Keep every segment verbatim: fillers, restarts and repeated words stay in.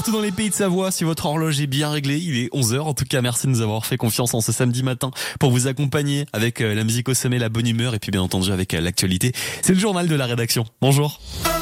partout dans les pays de Savoie. Si votre horloge est bien réglée, il est onze heures. En tout cas, merci de nous avoir fait confiance en ce samedi matin pour vous accompagner avec la musique au sommet, la bonne humeur et puis bien entendu avec l'actualité. C'est le journal de la rédaction. Bonjour.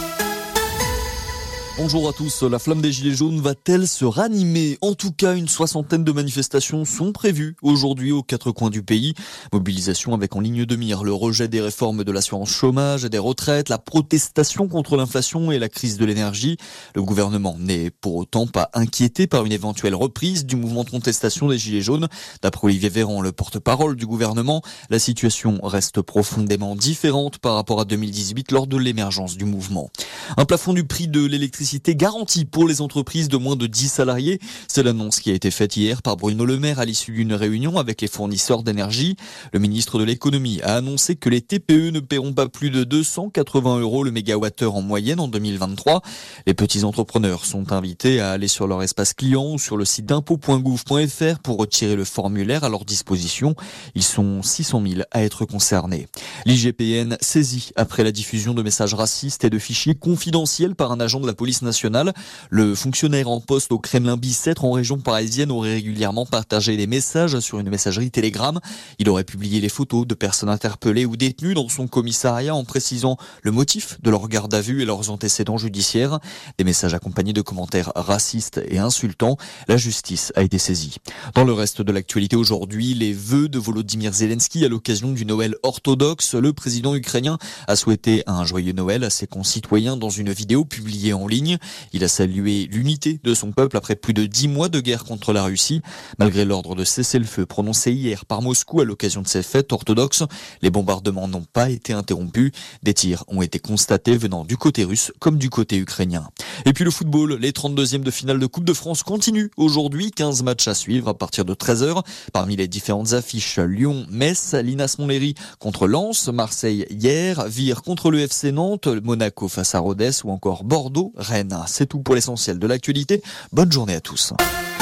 Bonjour à tous. La flamme des Gilets jaunes va-t-elle se ranimer ? En tout cas, une soixantaine de manifestations sont prévues aujourd'hui aux quatre coins du pays. Mobilisation avec en ligne de mire le rejet des réformes de l'assurance chômage et des retraites, la protestation contre l'inflation et la crise de l'énergie. Le gouvernement n'est pour autant pas inquiété par une éventuelle reprise du mouvement de contestation des Gilets jaunes. D'après Olivier Véran, le porte-parole du gouvernement, la situation reste profondément différente par rapport à deux mille dix-huit lors de l'émergence du mouvement. Un plafond du prix de l'électricité garantie pour les entreprises de moins de dix salariés. C'est l'annonce qui a été faite hier par Bruno Le Maire à l'issue d'une réunion avec les fournisseurs d'énergie. Le ministre de l'économie a annoncé que les T P E ne paieront pas plus de deux cent quatre-vingts euros le mégawattheure en moyenne en deux mille vingt-trois. Les petits entrepreneurs sont invités à aller sur leur espace client ou sur le site d'impôt point gouv point f r pour retirer le formulaire à leur disposition. Ils sont six cent mille à être concernés. L'I G P N saisit après la diffusion de messages racistes et de fichiers confidentiels par un agent de la police nationale. Le fonctionnaire en poste au Kremlin-Bicêtre en région parisienne aurait régulièrement partagé des messages sur une messagerie Telegram. Il aurait publié les photos de personnes interpellées ou détenues dans son commissariat en précisant le motif de leur garde à vue et leurs antécédents judiciaires. Des messages accompagnés de commentaires racistes et insultants. La justice a été saisie. Dans le reste de l'actualité aujourd'hui, les vœux de Volodymyr Zelensky à l'occasion du Noël orthodoxe. Le président ukrainien a souhaité un joyeux Noël à ses concitoyens dans une vidéo publiée en ligne. Il a salué l'unité de son peuple après plus de dix mois de guerre contre la Russie. Malgré l'ordre de cessez-le-feu prononcé hier par Moscou à l'occasion de ces fêtes orthodoxes, les bombardements n'ont pas été interrompus. Des tirs ont été constatés venant du côté russe comme du côté ukrainien. Et puis le football, les trente-deuxièmes de finale de Coupe de France continuent aujourd'hui. quinze matchs à suivre à partir de treize heures. Parmi les différentes affiches, Lyon, Metz, l'Inas Montlhéry contre Lens, Marseille hier, Vire contre le F C Nantes, Monaco face à Rodez ou encore Bordeaux, Rennes. C'est tout pour l'essentiel de l'actualité. Bonne journée à tous.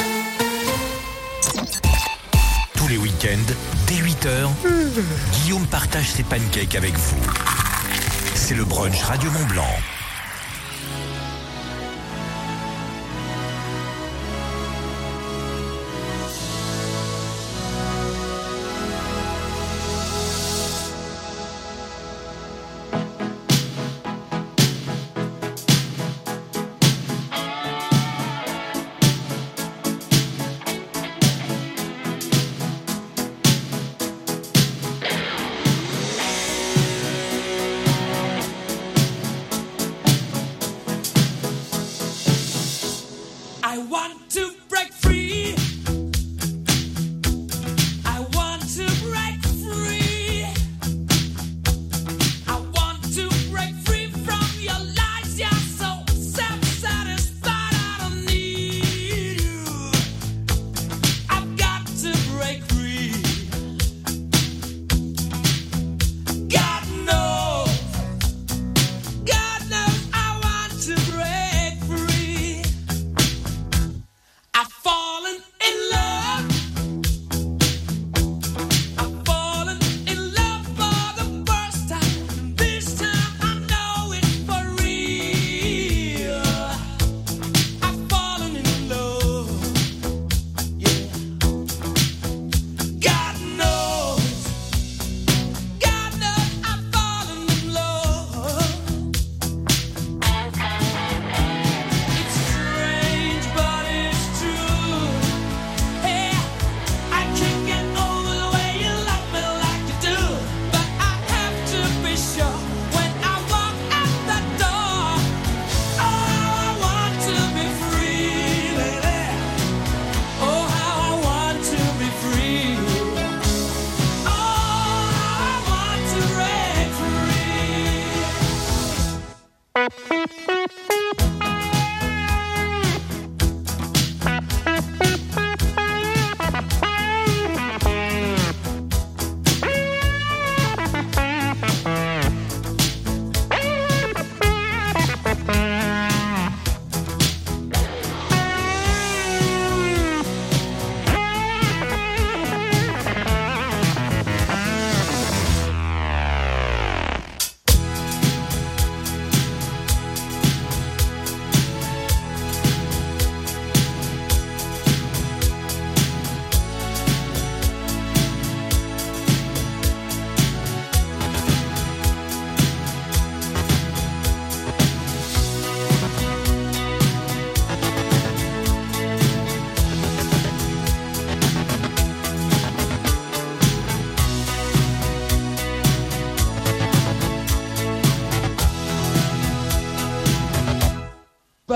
Tous les week-ends, dès huit heures, Guillaume partage ses pancakes avec vous. C'est le brunch Radio Mont-Blanc.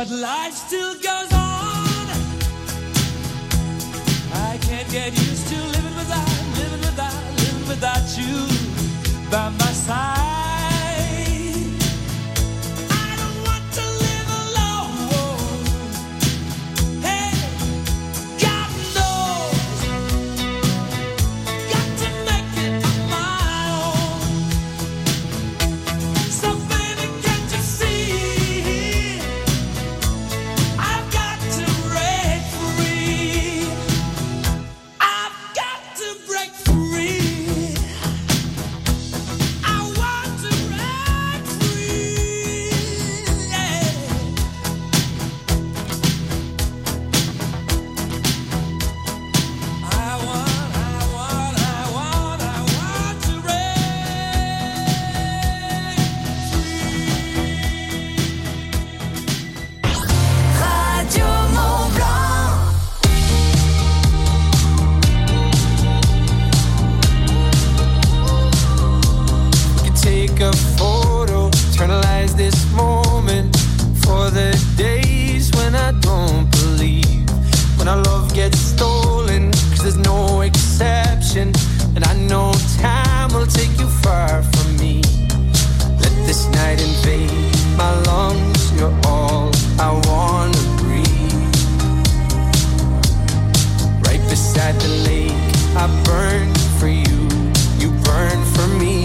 but life still goes on. I can't get used to living without, living without, living without you by my side. I don't want to live alone. Hey, God knows, got to make it on my own. So baby, can't you see, I've got to break free. I've got to break free. I want to break free. Yeah. I want, I want, I want, I want to break Radio Mont Blanc. You take a photo, eternalize this moment for the days when I don't believe, when our love gets stolen, cause there's no exception, and I know time will take you far from me. Let this night invade my lungs, you're all I wanna breathe. Right beside the lake, I burn for you, you burn for me.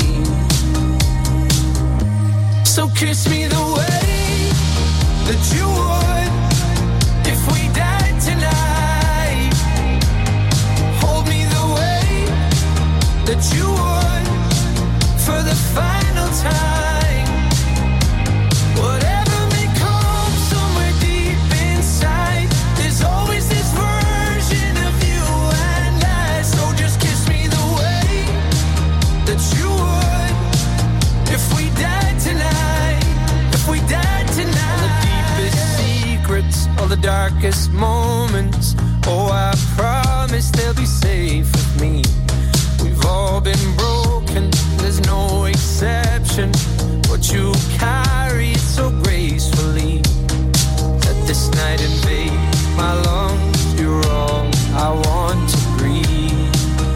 So kiss me the way that you would if we died tonight. Hold me the way that you would for the final time. Whatever may come somewhere deep inside, there's always this version of you and I. So just kiss me the way that you would if we died tonight, if we died tonight. All the deepest secrets, all the darkest moments, oh I promise they'll be safe with me. We've all been broken, there's no exception, but you carry it so gracefully. Let this night invade my lungs, you're all I want to breathe.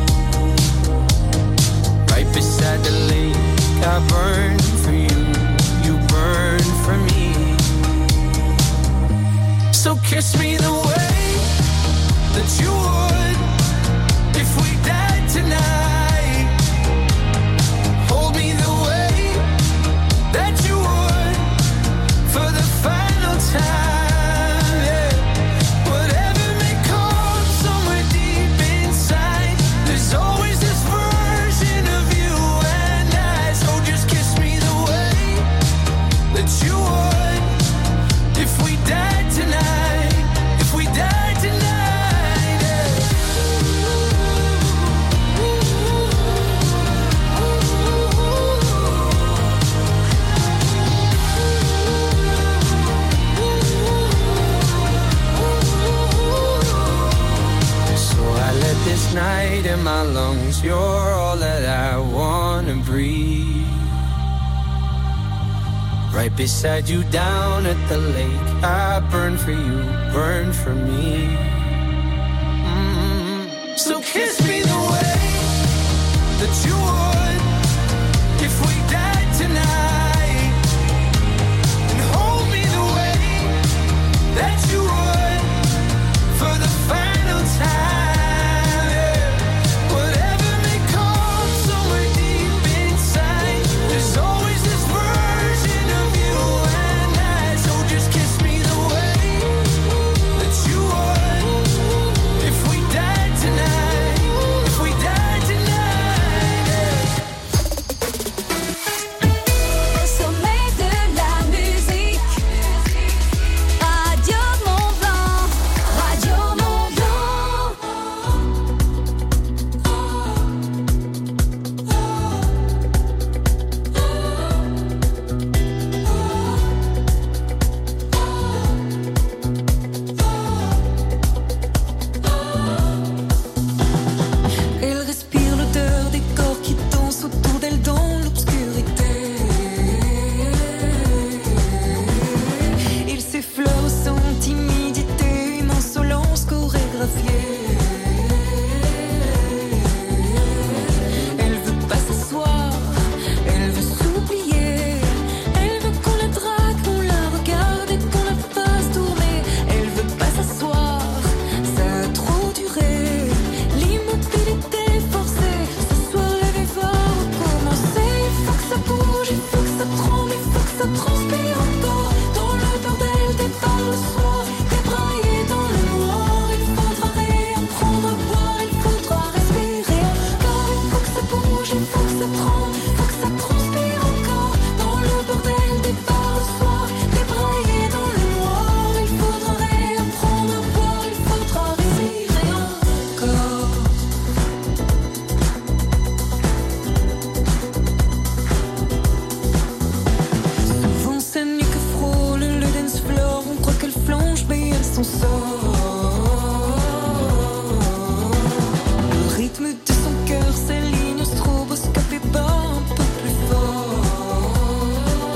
Right beside the lake, I burn for you, you burn for me. So kiss me the way that you would if we died tonight. Hold me the way that you would for the final time. Yeah. Whatever may come somewhere deep inside, there's always this version of you and I. So just kiss me the way that you would if we died tonight, if we died tonight. Yeah. So I let this night in my lungs, you're all that I wanna breathe. Right beside you down at the lake, I burn for you, burn for me. Mm. So kiss me the way that you would if we died tonight, and hold me the way that you would for the final time. Yeah. Whatever may come somewhere deep inside, there's always this version of you and I. So just kiss me the way that you would if we died tonight, if we died tonight. Yeah. ça transpire encore. Dans le bordel des bars le soir, débraillé dans le noir. Il faudra réapprendre à boire, il faudra respirer encore. Il faut que ça bouge, il faut que ça tremble, il faut que ça transpire encore. Dans le bordel des bars le soir, débraillé dans le noir. Il faudra réapprendre à boire, il faudra respirer encore. Souvent c'est nuit que frôle le dance floor. On croit qu'elle flanche mais elle s'en sort. Le rythme de son cœur s'aligne au stroboscope et bat un peu plus fort.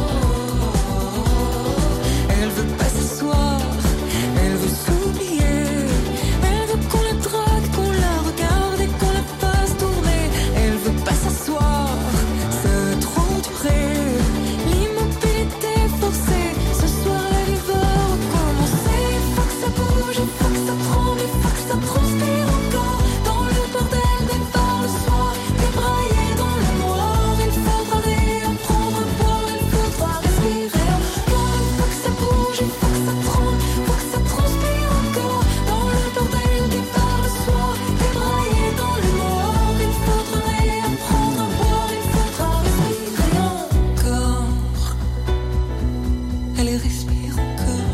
Elle veut pas s'asseoir, elle veut s'oublier. Elle veut qu'on la drague, qu'on la regarde et qu'on la fasse tourner. Elle veut pas s'asseoir, ça a trop duré. L'immobilité forcée, ce soir la vie va recommencer. Il faut que ça bouge, il faut que ça tremble, il faut que ça transpire encore. Dans le bordel des bars le soir, débraillé dans le noir. Il faudra réapprendre à boire, il faudra respirer encore. Il faut que ça bouge, il faut que ça tremble, il faut que ça transpire encore. Dans le bordel des bars le soir, débraillé dans le noir. Il faudra réapprendre à boire, il faudra respirer encore. Elle respire encore.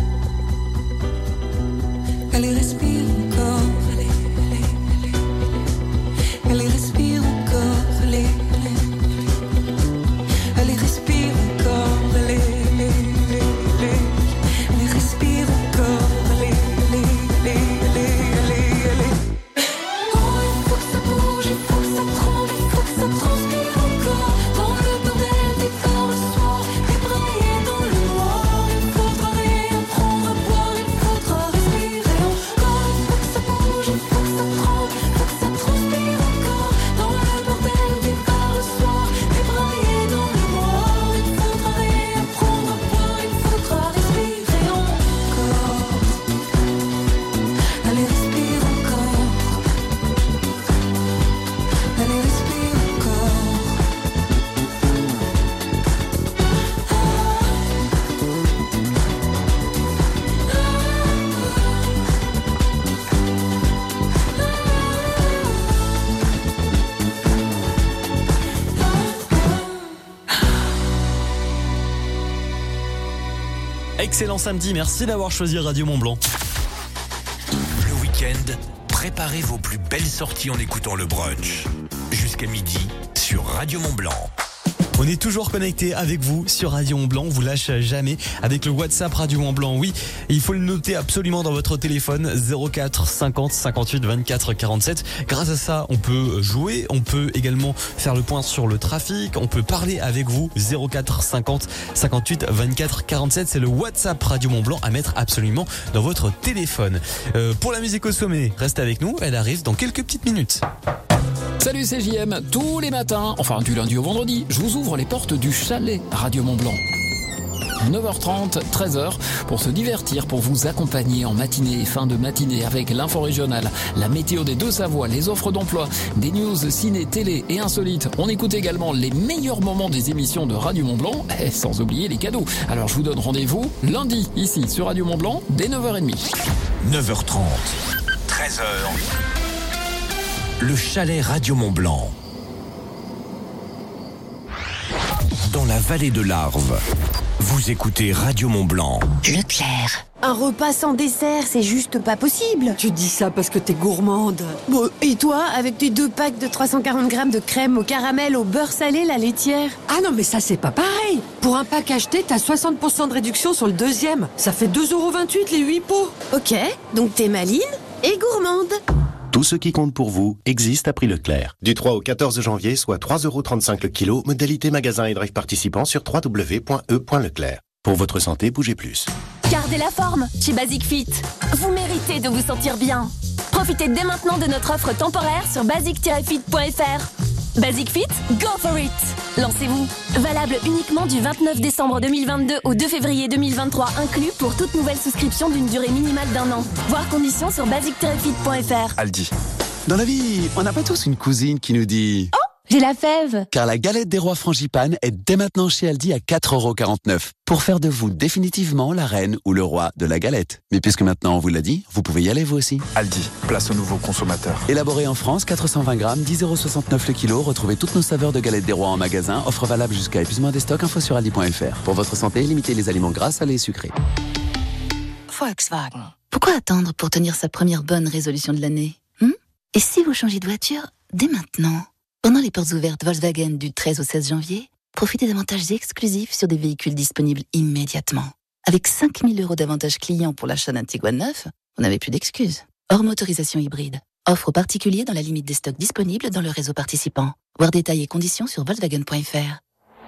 Elle respire encore. Elle, elle, elle, elle respire encore. Elle, elle, elle respire encore. Elle, elle, elle, elle respire encore. Elle, elle, elle, elle. Oh, il faut que ça bouge, il faut que ça tremble, il faut que ça transpire encore. Dans le bordel des bars le soir, débraillé dans le noir. Il faudra réapprendre à boire, il faudra respirer encore. Il faut que ça bouge, il faut que ça tremble, il faut que ça transpire encore. Dans le bordel des bars le soir, débraillé dans le noir. Il faudra réapprendre à boire, il faudra respirer encore. Allez, respire encore. Allez, respire encore. Excellent samedi, merci d'avoir choisi Radio Mont-Blanc. Le week-end, préparez vos plus belles sorties en écoutant le brunch. Jusqu'à midi sur Radio Mont-Blanc. On est toujours connecté avec vous sur Radio Mont-Blanc, on vous lâche jamais avec le WhatsApp Radio Mont-Blanc. Oui, il faut le noter absolument dans votre téléphone zéro quatre cinquante cinquante-huit vingt-quatre quarante-sept. Grâce à ça, on peut jouer, on peut également faire le point sur le trafic, on peut parler avec vous zéro quatre cinquante cinquante-huit vingt-quatre quarante-sept. C'est le WhatsApp Radio Mont-Blanc à mettre absolument dans votre téléphone. Euh, pour la musique au sommet, restez avec nous, elle arrive dans quelques petites minutes. Salut, c'est J M. Tous les matins, enfin du lundi au vendredi, je vous ouvre les portes du chalet Radio Mont-Blanc. neuf heures trente, treize heures, pour se divertir, pour vous accompagner en matinée et fin de matinée avec l'info régionale, la météo des Deux-Savoies, les offres d'emploi, des news ciné, télé et insolites. On écoute également les meilleurs moments des émissions de Radio Mont-Blanc, et sans oublier les cadeaux. Alors je vous donne rendez-vous lundi, ici sur Radio Mont-Blanc, dès neuf heures trente. neuf heures trente, treize heures. Le chalet Radio Mont-Blanc. Dans la vallée de l'Arve, vous écoutez Radio Mont-Blanc. Leclerc. Un repas sans dessert, c'est juste pas possible. Tu dis ça parce que t'es gourmande. Bon, et toi, avec tes deux packs de trois cent quarante grammes de crème au caramel au beurre salé, la laitière? Ah non, mais ça, c'est pas pareil. Pour un pack acheté, t'as soixante pour cent de réduction sur le deuxième. Ça fait deux euros vingt-huit les huit pots. Ok, donc t'es maline et gourmande. Tout ce qui compte pour vous existe à prix Leclerc. Du trois au quatorze janvier, soit trois euros trente-cinq le kilo, modalité magasin et drive participant sur w w w point e point leclerc. Pour votre santé, bougez plus. Gardez la forme chez Basic Fit. Vous méritez de vous sentir bien. Profitez dès maintenant de notre offre temporaire sur basic tiret fit point f r. Basic Fit, go for it! Lancez-vous. Valable uniquement du vingt-neuf décembre deux mille vingt-deux au deux février deux mille vingt-trois inclus pour toute nouvelle souscription d'une durée minimale d'un an. Voir conditions sur basic tiret fit point f r. Aldi. Dans la vie, on n'a pas tous une cousine qui nous dit... Oh, j'ai la fève. Car la galette des rois frangipane est dès maintenant chez Aldi à quatre euros quarante-neuf. Pour faire de vous définitivement la reine ou le roi de la galette. Mais puisque maintenant on vous l'a dit, vous pouvez y aller vous aussi. Aldi, place aux nouveaux consommateurs. Élaboré en France, quatre cent vingt grammes, dix euros soixante-neuf le kilo. Retrouvez toutes nos saveurs de galettes des rois en magasin. Offre valable jusqu'à épuisement des stocks. Info sur aldi point f r. Pour votre santé, limitez les aliments gras, salés et sucrés. Volkswagen. Pourquoi attendre pour tenir sa première bonne résolution de l'année hmm Et si vous changez de voiture dès maintenant? Pendant les portes ouvertes Volkswagen du treize au seize janvier, profitez d'avantages exclusifs sur des véhicules disponibles immédiatement. Avec cinq mille euros d'avantages clients pour l'achat d'un Tiguan neuf, vous n'avez plus d'excuses. Hors motorisation hybride. Offre aux particuliers dans la limite des stocks disponibles dans le réseau participant. Voir détails et conditions sur volkswagen point f r.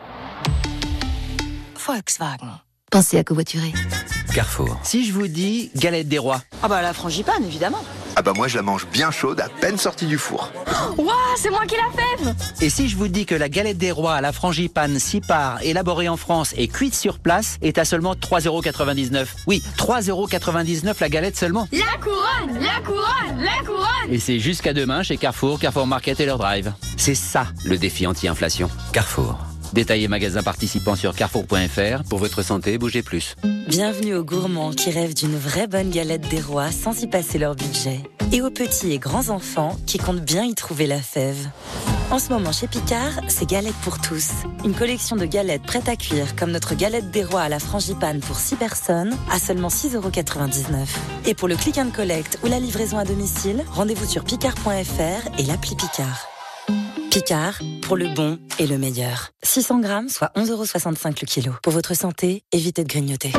Volkswagen. Pensez à covoiturer. Carrefour. Si je vous dis galette des rois. Ah bah la frangipane, évidemment. Ah bah moi je la mange bien chaude, à peine sortie du four. Waouh, c'est moi qui la fève. Et si je vous dis que la galette des rois à la frangipane six parts, élaborée en France et cuite sur place, est à seulement trois euros quatre-vingt-dix-neuf. Oui, trois euros quatre-vingt-dix-neuf la galette seulement. La couronne, la couronne, la couronne. Et c'est jusqu'à demain chez Carrefour, Carrefour Market et leur drive. C'est ça le défi anti-inflation. Carrefour. Détaillez magasin participant sur carrefour point f r. Pour votre santé, bougez plus. Bienvenue aux gourmands qui rêvent d'une vraie bonne galette des rois sans y passer leur budget. Et aux petits et grands enfants qui comptent bien y trouver la fève. En ce moment chez Picard, c'est galette pour tous. Une collection de galettes prêtes à cuire comme notre galette des rois à la frangipane pour six personnes à seulement six euros quatre-vingt-dix-neuf. Et pour le click and collect ou la livraison à domicile, rendez-vous sur picard point f r et l'appli Picard. Picard, pour le bon et le meilleur. six cents grammes, soit onze euros soixante-cinq le kilo. Pour votre santé, évitez de grignoter.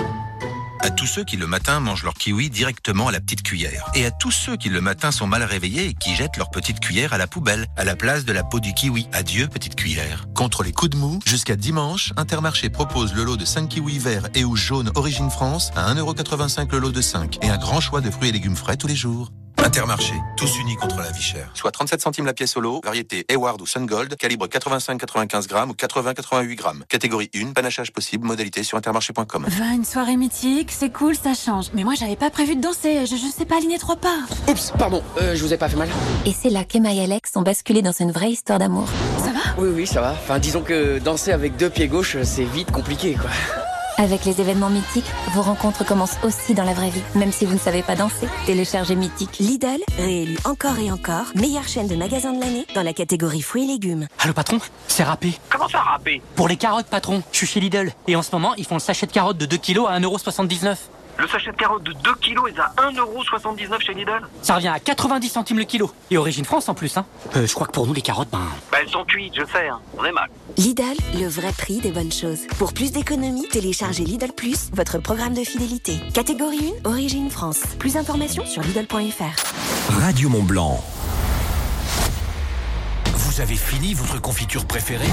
À tous ceux qui le matin mangent leur kiwi directement à la petite cuillère. Et à tous ceux qui le matin sont mal réveillés et qui jettent leur petite cuillère à la poubelle, à la place de la peau du kiwi. Adieu petite cuillère. Contre les coups de mou, jusqu'à dimanche, Intermarché propose le lot de cinq kiwis verts et ou jaunes Origine France à un euro quatre-vingt-cinq le lot de cinq. Et un grand choix de fruits et légumes frais tous les jours. Intermarché, tous unis contre la vie chère. Soit trente-sept centimes la pièce au lot, variété Hayward ou Sungold, calibre quatre-vingt-cinq à quatre-vingt-quinze grammes ou quatre-vingts à quatre-vingt-huit grammes. Catégorie un, panachage possible, modalité sur intermarché point com. Va, une soirée mythique, c'est cool, ça change. Mais moi, j'avais pas prévu de danser, je, je sais pas aligner trois pas. Oups, pardon, euh, je vous ai pas fait mal. Et c'est là qu'Emma et Alex ont basculé dans une vraie histoire d'amour. Ça va? Oui, oui, ça va. Enfin, disons que danser avec deux pieds gauches, c'est vite compliqué, quoi. Avec les événements mythiques, vos rencontres commencent aussi dans la vraie vie. Même si vous ne savez pas danser, téléchargez Mythique. Lidl, réélu encore et encore, meilleure chaîne de magasins de l'année dans la catégorie fruits et légumes. Allô patron, c'est râpé. Comment ça râpé? Pour les carottes patron, je suis chez Lidl. Et en ce moment, ils font le sachet de carottes de deux kilos à un euro soixante-dix-neuf. Le sachet de carottes de deux kilos est à un euro soixante-dix-neuf chez Lidl. Ça revient à quatre-vingt-dix centimes le kilo. Et Origine France en plus, hein. Euh, je crois que pour nous, les carottes, ben... Bah elles sont cuites, je sais, hein. On est mal. Lidl, le vrai prix des bonnes choses. Pour plus d'économies, téléchargez Lidl Plus, votre programme de fidélité. Catégorie un, Origine France. Plus d'informations sur lidl point f r. Radio Mont Blanc. Vous avez fini votre confiture préférée?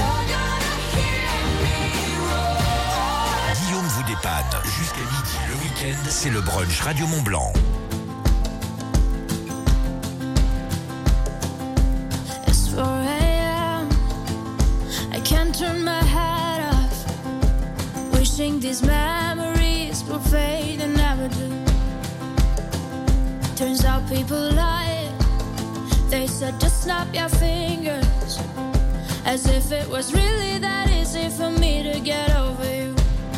Guillaume vous dépanne. Jusqu'à midi le week-end, c'est le brunch Radio Mont Blanc. It's four a.m. I can't turn my head off. Wishing these memories will fade and never do. Turns out people lie. They said just snap your fingers. As if it was really that easy for me to get over you.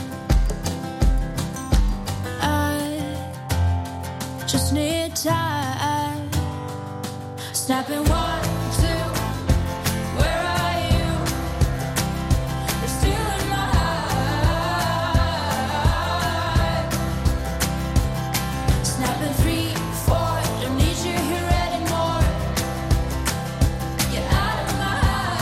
Just need time. Snapping one, two. Where are you? You're still in my heart. Snapping three, four. Don't need you here anymore. Get out of my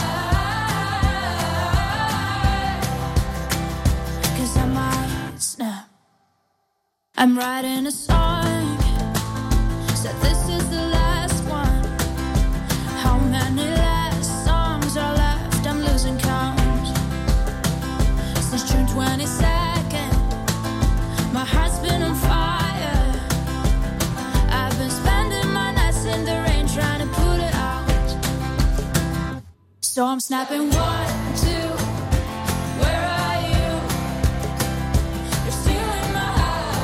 heart. 'Cause I might snap. I'm writing a song. Said this is the last one. How many last songs are left? I'm losing count. Since June twenty-second, my heart's been on fire. I've been spending my nights in the rain trying to put it out. So I'm snapping one, two. Where are you? You're still in my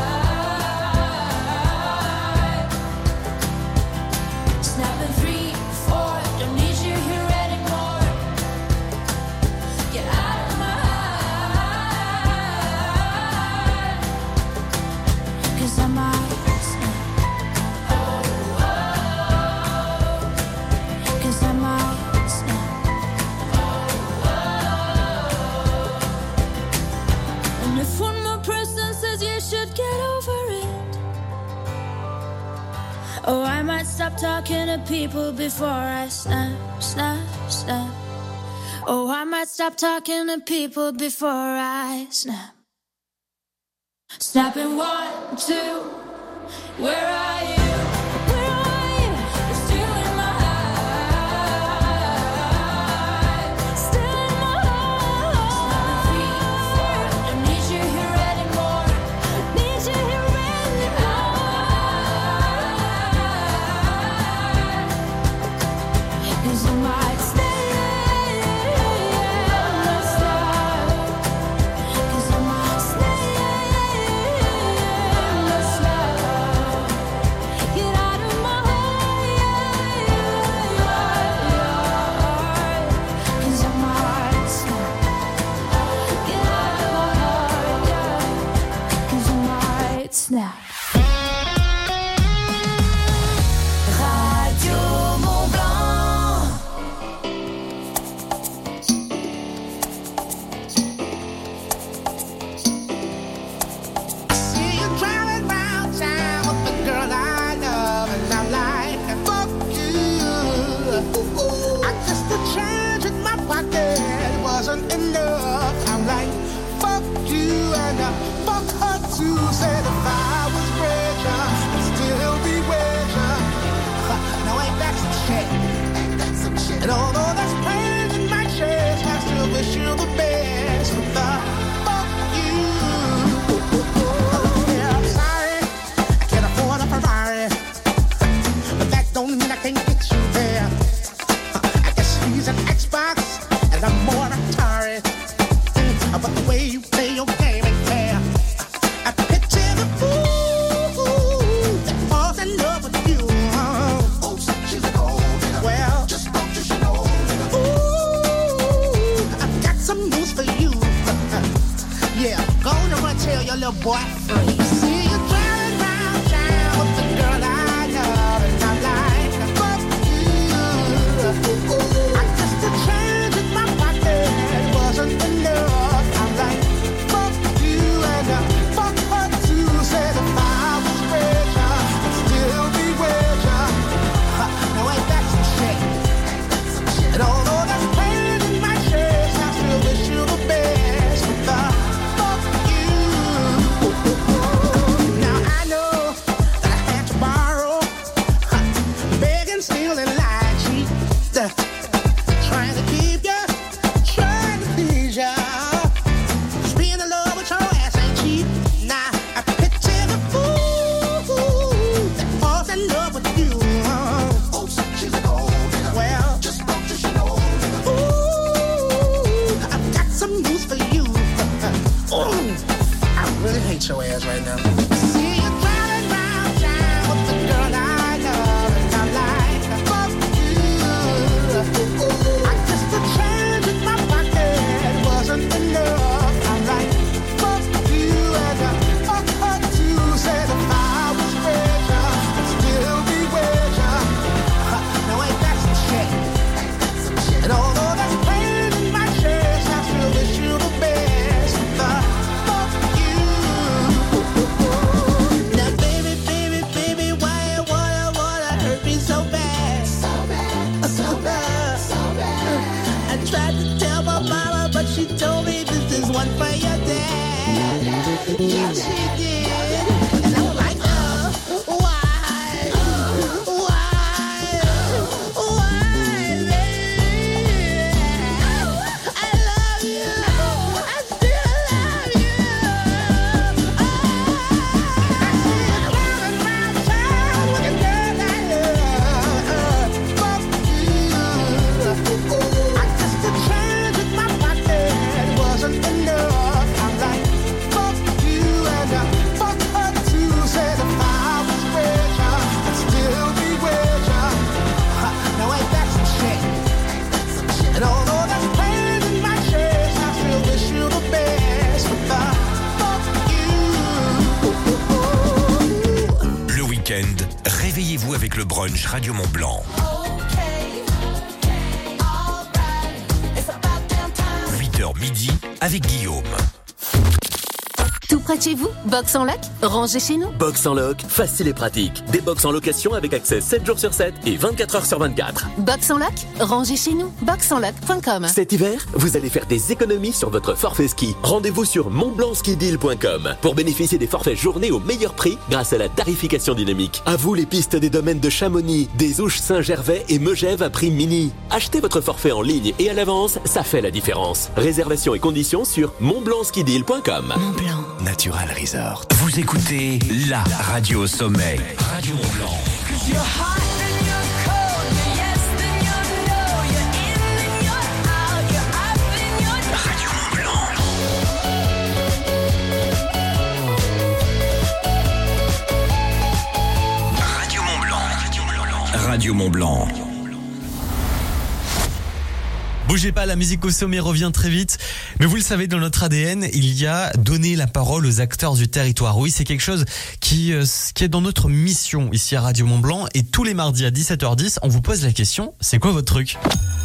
heart. Snapping three, four. Don't need you here anymore. Oh, I might stop talking to people before I snap, snap, snap. Oh, I might stop talking to people before I snap. Snapping one, two, where are you? Where are you? You're still in my heart. Still in my heart. Three, four, don't need you here anymore. Need you here anymore. 'Cause I might stay, let's start. 'Cause I might stay, let's start. Get out of my heart, 'cause I might stop. Get out of my heart, 'cause I might snap. Radio Mont Blanc. See you driving round town with the girl I love, and I'm like, fuck you. I guess the change in my pocket wasn't enough. I'm like, fuck you, and uh, fuck her too. Said if I was richer, I'd still be richer. Now ain't that some shit? And although that's pain in my chest, I still wish you the best. But the fuck you. Yeah, I'm sorry, I can't afford a Ferrari, but that don't mean I can't get you there. I guess he's an Xbox, and I'm more Atari. Mm, But the way you play your game ain't fair. I picture the fool that falls in love with you. Oh, she's a gold digger. Well, just don't you know. Ooh, I've got some news for you. Yeah, go on and run tell your little boy free. See you driving round town with the girl I love, and I'm like, fuck you. I guess the change in my pocket wasn't enough. I'm like, fuck you, and uh, fuck her too. Said if I was richer, I'd still be richer. Now ain't that some shit? And although that's pain in my chest, I still wish you the best. But the fuck you. Now I know that I had to borrow, beg and steal and lie, cheat, trying to keep you, trying to please ya. 'Cause being in love with your ass ain't cheap. Nah, I picture the fool that falls in love with you. Oh, she's a gold digger. Well, just don't you know. Ooh, I've got some news for you. Ooh, I really hate your ass right now. See you driving round town with the girl I love, and I'm like, fuck you. I guess the change in my pocket wasn't enough. I'm like, fuck you, and uh, fuck her too. Said if I was richer, I'd still be richer. Now ain't that some shit? And although that's pain in my chest, I still wish you the best. The fuck you. Now baby, baby, baby, why you wanna, wanna hurt me so bad? So bad, so bad, so bad. I tried to tell my mama, but she told me this is one for your dad. Yeah, she did. And I was like, uh, why? Why? Why, baby? I love you. I still love you. Oh, I see you driving round town with a girl I love. Fuck you. I guess the change in my pocket wasn't enough. I'm like, fuck you, and uh, fuck her too. Said if I was richer, I'd still be richer. Now ain't that some shit? And although that's pain in my chest, I still wish you the best. But the fuck you. Le week-end, réveillez-vous avec le brunch Radio Mont Blanc. huit heures midi avec Guillaume. Tout près de chez vous? Box en loc? Rangez chez nous. Box en loc, facile et pratique. Des box en location avec accès sept jours sur sept et vingt-quatre heures sur vingt-quatre. Box en loc? Rangez chez nous. box en loc point com. Cet hiver, vous allez faire des économies sur votre forfait ski. Rendez-vous sur mont blanc ski deal point com pour bénéficier des forfaits journée au meilleur prix grâce à la tarification dynamique. À vous les pistes des domaines de Chamonix, des Ouches Saint-Gervais et Megève à prix mini. Achetez votre forfait en ligne et à l'avance, ça fait la différence. Réservation et conditions sur mont blanc ski deal point com. Montblanc Natural Resort. Vous écoutez la radio au sommet. Radio Montblanc. Radio Montblanc. Radio Montblanc. Radio Montblanc. Bougez pas, la musique au sommet revient très vite. Mais vous le savez, dans notre A D N, il y a donner la parole aux acteurs du territoire. Oui, c'est quelque chose qui, euh, qui est dans notre mission ici à Radio Montblanc. Et tous les mardis à dix-sept heures dix, on vous pose la question, c'est quoi votre truc?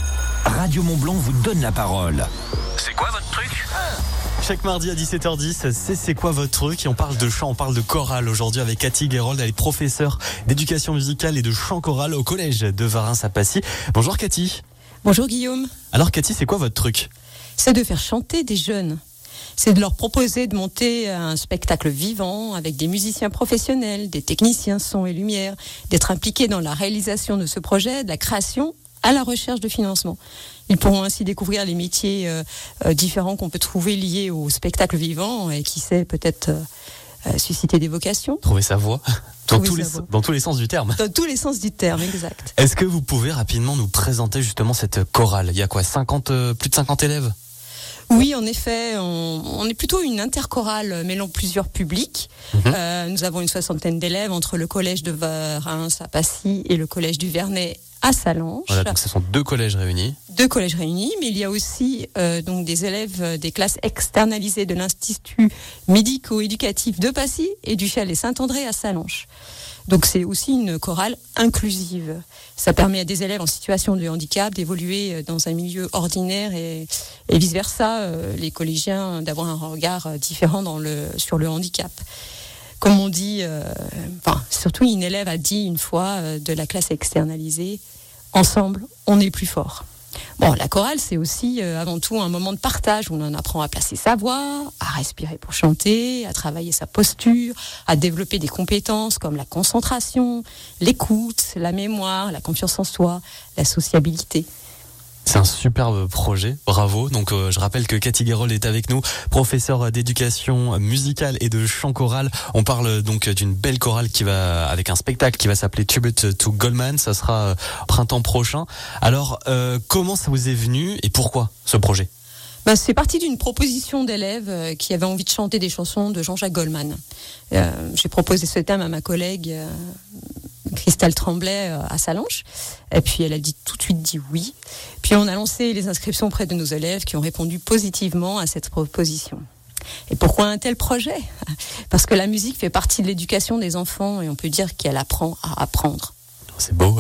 Radio Montblanc vous donne la parole. C'est quoi votre truc? Chaque mardi à dix-sept heures dix, c'est c'est quoi votre truc? Et on parle de chant, on parle de chorale aujourd'hui avec Cathy Guérold. Elle est professeure d'éducation musicale et de chant choral au collège de Varins-à-Passy. Bonjour Cathy. Bonjour Guillaume. Alors Cathy, c'est quoi votre truc? C'est de faire chanter des jeunes. C'est de leur proposer de monter un spectacle vivant avec des musiciens professionnels, des techniciens son et lumière, d'être impliqués dans la réalisation de ce projet, de la création à la recherche de financement. Ils pourront ainsi découvrir les métiers euh, euh, différents qu'on peut trouver liés au spectacle vivant et qui sait peut-être euh, euh, susciter des vocations. Trouver sa voix. Dans tous, les, voix. dans tous les sens du terme. Dans tous les sens du terme, exact. Est-ce que vous pouvez rapidement nous présenter justement cette chorale? Il y a quoi, cinquante, euh, plus de cinquante élèves? Oui, en effet, on, on est plutôt une interchorale mêlant plusieurs publics. Mmh. Euh, nous avons une soixantaine d'élèves entre le collège de Varins-à-Passy et le collège du Vernet à Sallanches. Voilà, donc ce sont deux collèges réunis. Deux collèges réunis, mais il y a aussi euh, donc des élèves des classes externalisées de l'Institut médico-éducatif de Passy et du Chalet Saint-André à Sallanches. Donc c'est aussi une chorale inclusive. Ça permet à des élèves en situation de handicap d'évoluer dans un milieu ordinaire et, et vice-versa, euh, les collégiens d'avoir un regard différent dans le, sur le handicap. Comme on dit, euh, enfin, surtout une élève a dit une fois euh, de la classe externalisée, ensemble, on est plus fort. Bon, la chorale, c'est aussi euh, avant tout un moment de partage où on apprend à placer sa voix, à respirer pour chanter, à travailler sa posture, à développer des compétences comme la concentration, l'écoute, la mémoire, la confiance en soi, la sociabilité. C'est un superbe projet, bravo. Donc euh, je rappelle que Cathy Guérold est avec nous, professeure d'éducation musicale et de chant choral. On parle donc d'une belle chorale qui va avec un spectacle qui va s'appeler Tribute to Goldman. Ça sera euh, printemps prochain. Alors euh, comment ça vous est venu et pourquoi ce projet? Ben, c'est parti d'une proposition d'élèves euh, qui avaient envie de chanter des chansons de Jean-Jacques Goldman. Euh, j'ai proposé ce thème à ma collègue euh, Christelle Tremblay euh, à Sallanches. Et puis elle a dit tout de suite dit oui. Puis on a lancé les inscriptions auprès de nos élèves qui ont répondu positivement à cette proposition. Et pourquoi un tel projet? Parce que la musique fait partie de l'éducation des enfants et on peut dire qu'elle apprend à apprendre. C'est beau.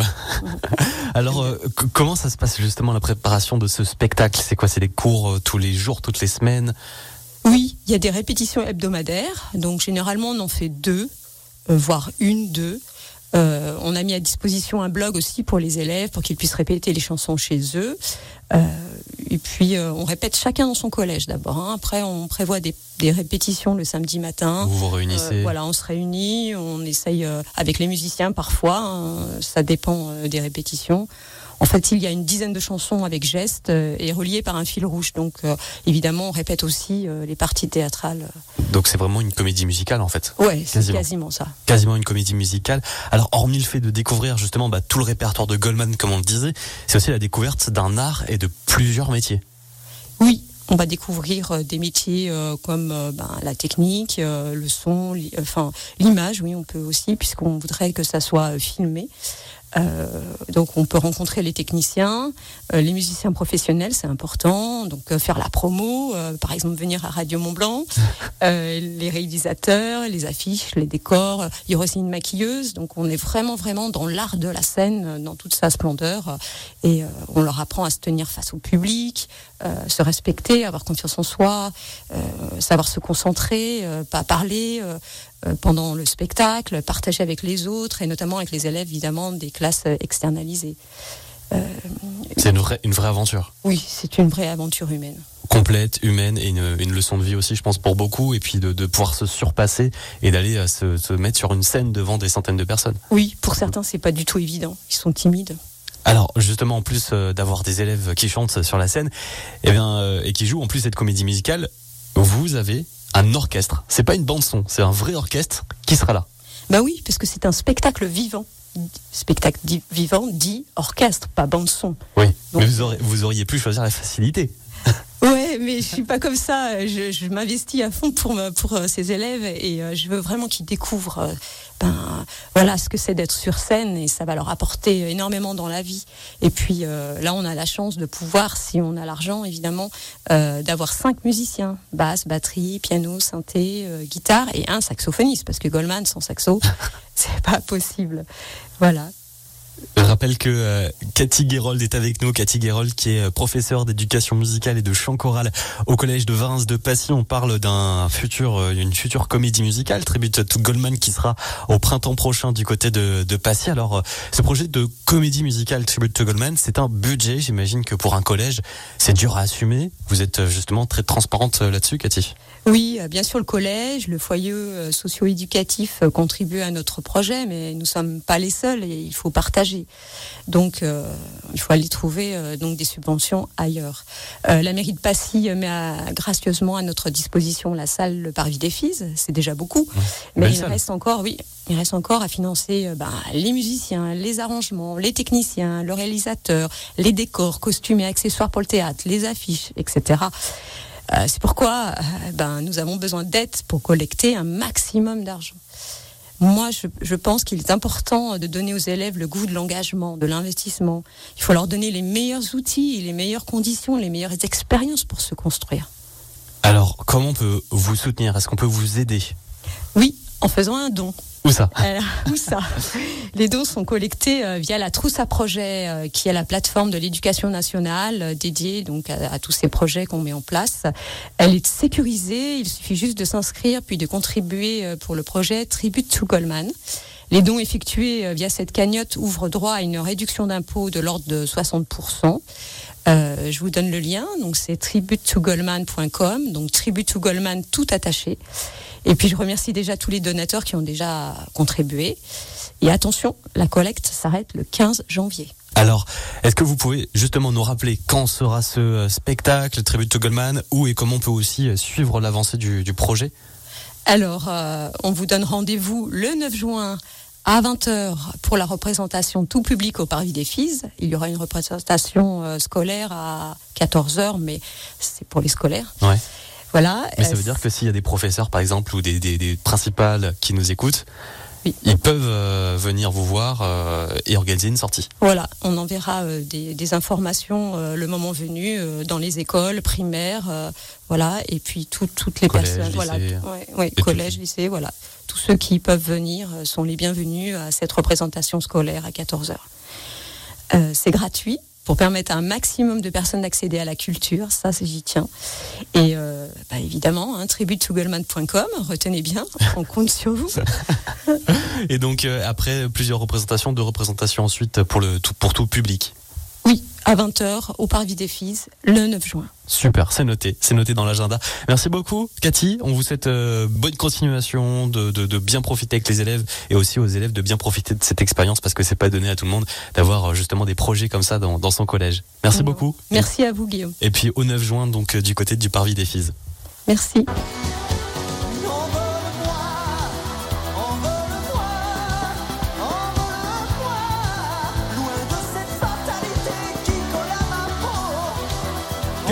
Alors, euh, c- comment ça se passe justement la préparation de ce spectacle? C'est quoi? C'est des cours euh, tous les jours, toutes les semaines? Oui, il y a des répétitions hebdomadaires. Donc généralement on en fait deux, euh, voire une, deux. Euh, on a mis à disposition un blog aussi pour les élèves, pour qu'ils puissent répéter les chansons chez eux. Euh, et puis, euh, on répète chacun dans son collège d'abord. Hein. Après, on prévoit des, des répétitions le samedi matin. Vous vous réunissez. Euh, voilà, on se réunit, on essaye euh, avec les musiciens parfois. Hein, ça dépend euh, des répétitions. En fait, il y a une dizaine de chansons avec gestes euh, et reliées par un fil rouge. Donc, euh, évidemment, on répète aussi euh, les parties théâtrales. Donc, c'est vraiment une comédie musicale, en fait. Ouais, c'est quasiment, quasiment ça. Quasiment une comédie musicale. Alors, hormis le fait de découvrir justement bah, tout le répertoire de Goldman, comme on le disait, c'est aussi la découverte d'un art et de plusieurs métiers. Oui. On va découvrir euh, des métiers euh, comme euh, ben, la technique, euh, le son, li- enfin l'image, oui, on peut aussi, puisqu'on voudrait que ça soit euh, filmé. Euh, donc on peut rencontrer les techniciens, euh, les musiciens professionnels, c'est important. Donc euh, faire la promo, euh, par exemple venir à Radio Mont Blanc, euh, les réalisateurs, les affiches, les décors. Il y aura aussi une maquilleuse. Donc on est vraiment vraiment dans l'art de la scène, euh, dans toute sa splendeur. Et euh, on leur apprend à se tenir face au public, euh, se respecter, avoir confiance en soi, euh, savoir se concentrer, euh, pas parler. Euh, pendant le spectacle, partager avec les autres et notamment avec les élèves évidemment des classes externalisées. Euh, c'est une vraie, une vraie aventure. Oui, c'est une vraie aventure humaine. Complète, humaine et une, une leçon de vie aussi, je pense, pour beaucoup, et puis de, de pouvoir se surpasser et d'aller euh, se, se mettre sur une scène devant des centaines de personnes. Oui, pour certains, c'est pas du tout évident. Ils sont timides. Alors justement, en plus euh, d'avoir des élèves qui chantent sur la scène, eh bien, euh, et qui jouent en plus cette comédie musicale, vous avez un orchestre. C'est pas une bande son, c'est un vrai orchestre qui sera là. Bah oui, parce que c'est un spectacle vivant. Spectacle dit, vivant dit orchestre, pas bande son. Oui, donc, mais vous, aurez, vous auriez pu choisir la facilité. Ouais, mais je suis pas comme ça. Je, je m'investis à fond pour pour ces élèves et je veux vraiment qu'ils découvrent ben voilà ce que c'est d'être sur scène et ça va leur apporter énormément dans la vie. Et puis euh, là, on a la chance de pouvoir, si on a l'argent évidemment, euh, d'avoir cinq musiciens, basse, batterie, piano, synthé, euh, guitare et un saxophoniste parce que Goldman sans saxo, c'est pas possible. Voilà. Je rappelle que euh, Cathy Guérold est avec nous. Cathy Guérold qui est professeure d'éducation musicale et de chant choral au collège de Varennes de Passy. On parle d'un futur, euh, une future comédie musicale, Tribute to Goldman, qui sera au printemps prochain du côté de, de Passy. Alors, euh, ce projet de comédie musicale Tribute to Goldman, c'est un budget. J'imagine que pour un collège, c'est dur à assumer. Vous êtes euh, justement très transparente euh, là-dessus, Cathy. Oui, bien sûr, le collège, le foyer euh, socio-éducatif euh, contribue à notre projet, mais nous sommes pas les seuls et il faut partager. Donc, euh, il faut aller trouver euh, donc des subventions ailleurs. Euh, la mairie de Passy met à, gracieusement à notre disposition la salle Le Parvis des Fises, c'est déjà beaucoup, ouais, mais il salle. reste encore, oui, il reste encore à financer euh, ben, les musiciens, les arrangements, les techniciens, le réalisateur, les décors, costumes et accessoires pour le théâtre, les affiches, et cetera. Euh, c'est pourquoi euh, ben, nous avons besoin d'aide pour collecter un maximum d'argent. Moi, je, je pense qu'il est important de donner aux élèves le goût de l'engagement, de l'investissement. Il faut leur donner les meilleurs outils, les meilleures conditions, les meilleures expériences pour se construire. Alors, comment on peut vous soutenir ? Est-ce qu'on peut vous aider ? Oui, en faisant un don. Où ça ? Alors, où ça ? Les dons sont collectés euh, via la Trousse à projets, euh, qui est la plateforme de l'éducation nationale euh, dédiée donc à, à tous ces projets qu'on met en place. Elle est sécurisée, il suffit juste de s'inscrire puis de contribuer euh, pour le projet Tribute to Goldman. Les dons effectués euh, via cette cagnotte ouvrent droit à une réduction d'impôt de l'ordre de soixante pour cent. Euh, je vous donne le lien, donc c'est tribute to goldman point com, donc Tribute to Goldman tout attaché. Et puis je remercie déjà tous les donateurs qui ont déjà contribué. Et attention, la collecte s'arrête le quinze janvier. Alors, est-ce que vous pouvez justement nous rappeler quand sera ce spectacle Tribute to Goldman, où et comment on peut aussi suivre l'avancée du, du projet ? Alors, euh, on vous donne rendez-vous le neuf juin à vingt heures pour la représentation tout public au Parvis des Fises. Il y aura une représentation euh, scolaire à quatorze heures, mais c'est pour les scolaires. Ouais. Voilà. Mais ça veut dire que s'il y a des professeurs, par exemple, ou des, des, des principales qui nous écoutent, oui, ils peuvent euh, venir vous voir euh, et organiser une sortie. Voilà, on enverra euh, des, des informations euh, le moment venu euh, dans les écoles primaires, euh, voilà, et puis tout, toutes les collège, personnes, lycée, voilà, ouais, ouais, collège, lycée, voilà, tous ceux qui peuvent venir euh, sont les bienvenus à cette représentation scolaire à quatorze heures. Euh, c'est gratuit, pour permettre à un maximum de personnes d'accéder à la culture, ça c'est j'y tiens. Et euh, bah évidemment, hein, tribute to goldman point com, retenez bien, on compte sur vous. Et donc euh, après plusieurs représentations, deux représentations ensuite pour le tout, pour tout public. Oui, à vingt heures au Parvis des Fises, le neuf juin. Super, c'est noté, c'est noté dans l'agenda. Merci beaucoup, Cathy. On vous souhaite euh, bonne continuation, de, de, de bien profiter avec les élèves et aussi aux élèves de bien profiter de cette expérience parce que c'est pas donné à tout le monde d'avoir euh, justement des projets comme ça dans, dans son collège. Merci mmh. beaucoup. Merci et, à vous, Guillaume. Et puis au neuf juin, donc euh, du côté du Parvis des Fises. Merci.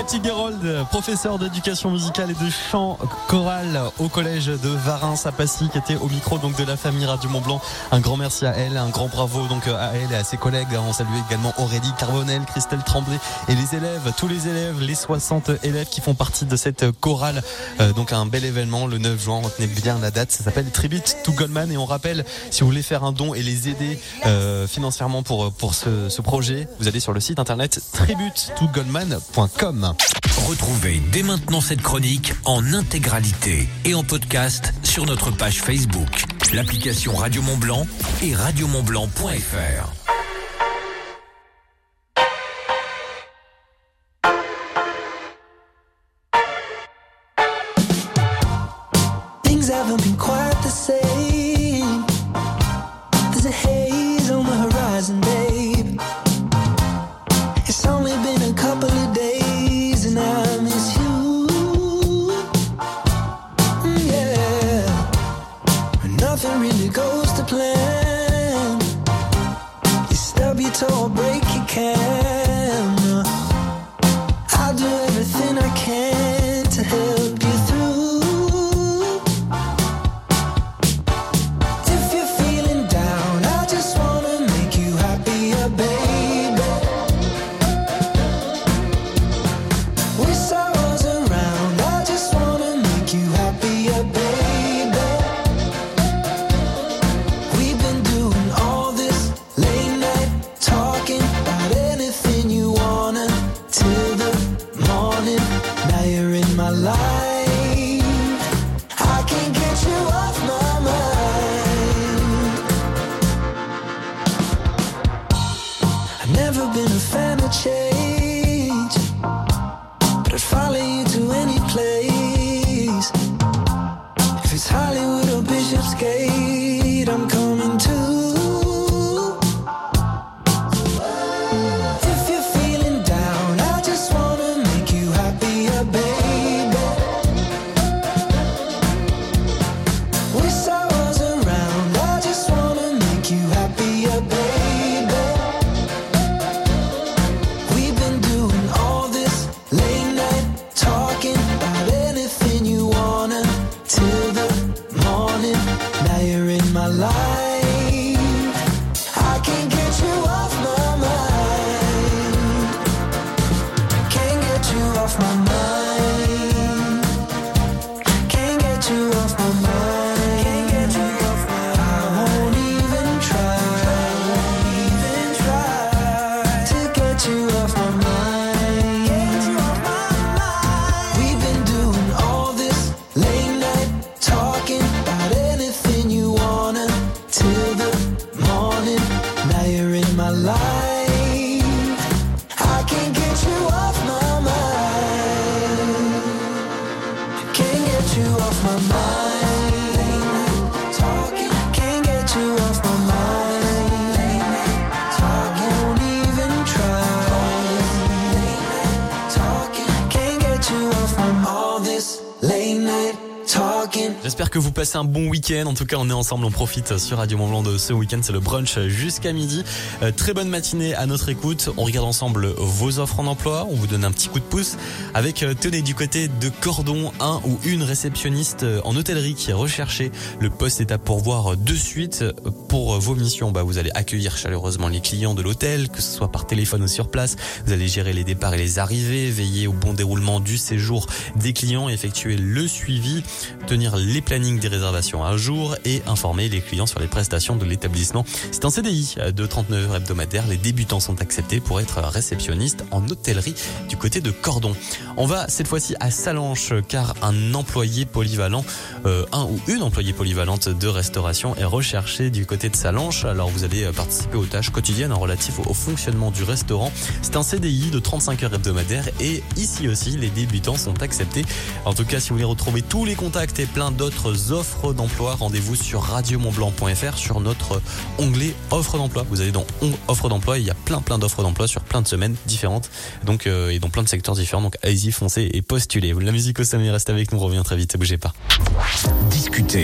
Cathy Gerold, professeure d'éducation musicale et de chant choral au collège de Varins à Passy, qui était au micro donc de la famille Radio Mont Blanc. Un grand merci à elle, un grand bravo donc à elle et à ses collègues. On salue également Aurélie Carbonel, Christelle Tremblay et les élèves, tous les élèves, les soixante élèves qui font partie de cette chorale. Euh, donc un bel événement le neuf juin, retenez bien la date, ça s'appelle Tribute to Goldman. Et on rappelle, si vous voulez faire un don et les aider euh, financièrement pour, pour ce, ce projet, vous allez sur le site internet tribute to goldman point com. Retrouvez dès maintenant cette chronique en intégralité et en podcast sur notre page Facebook, l'application Radio Mont Blanc et radio mont blanc point f r. Things haven't been quite the same. There's a haze on the horizon, babe. It's only been a couple of days and I miss you. Mm, yeah. Nothing really goes to plan. You stub your toe or break your camera. I'll do everything I can to help you through. If you're feeling down, I just wanna make you happier, baby. Wish I was around, I just wanna make you happier, baby. We've been doing all this late night talking about anything you wanna till the morning. Now you're in my life. I can't get you off my mind. I've never been a fan of change, but I'd follow you to any place. If it's Hollywood or Bishopsgate, I'm coming too. If you're feeling down, I just wanna make you happier, baby. Wish I was around, I just wanna make you happier, baby. We've been doing all this late night talking about anything you wanna till the morning. Now you're in my life. I can't get you off my mind. Can't get you off my mind. Can't get you off my mind. Can't get you off my mind. I won't even try. Won't even try to get you off my mind. Get you off my mind. We've been doing all this late night talking about anything you wanna till the morning. Now you're in my life. I can't get you off my mind. Can't get you off my mind. Late night talking. Can't get you off my mind. Late night talking. Won't even try. Late night talking. Can't get you off my mind. All this late night talking. J'espère que vous passez un bon week-end. En tout cas, on est ensemble, on profite sur Radio Mont Blanc de ce week-end. C'est le brunch jusqu'à midi. Euh, très bonne matinée à notre écoute. On regarde ensemble vos offres en emploi. On vous donne un petit coup de pouce avec, euh, tenez, du côté de Cordon, un ou une réceptionniste en hôtellerie qui est recherchée. Le poste est à pourvoir de suite. Pour vos missions, bah, vous allez accueillir chaleureusement les clients de l'hôtel, que ce soit par téléphone ou sur place. Vous allez gérer les départs et les arrivées, veiller au bon déroulement du séjour des clients, effectuer le suivi, tenir les plannings des réservations à jour et informer les clients sur les prestations de l'établissement. C'est un C D I de trente-neuf heures hebdomadaires. Les débutants sont acceptés pour être réceptionnistes en hôtellerie du côté de Cordon. On va cette fois-ci à Sallanches car un employé polyvalent, euh, un ou une employée polyvalente de restauration est recherché du côté de Sallanches. Alors vous allez participer aux tâches quotidiennes relatives au fonctionnement du restaurant. C'est un C D I de trente-cinq heures hebdomadaires et ici aussi les débutants sont acceptés. En tout cas, si vous voulez retrouver tous les contacts et plein d'autres offres d'emploi, rendez-vous sur radio mont blanc point f r sur notre onglet offres d'emploi. Vous allez dans offres d'emploi, il y a plein plein d'offres d'emploi sur plein de semaines différentes, donc euh, et dans plein de secteurs différents. Donc allez-y, foncez et postulez. La musique au sommet reste avec nous, on revient très vite, bougez pas. Discutez,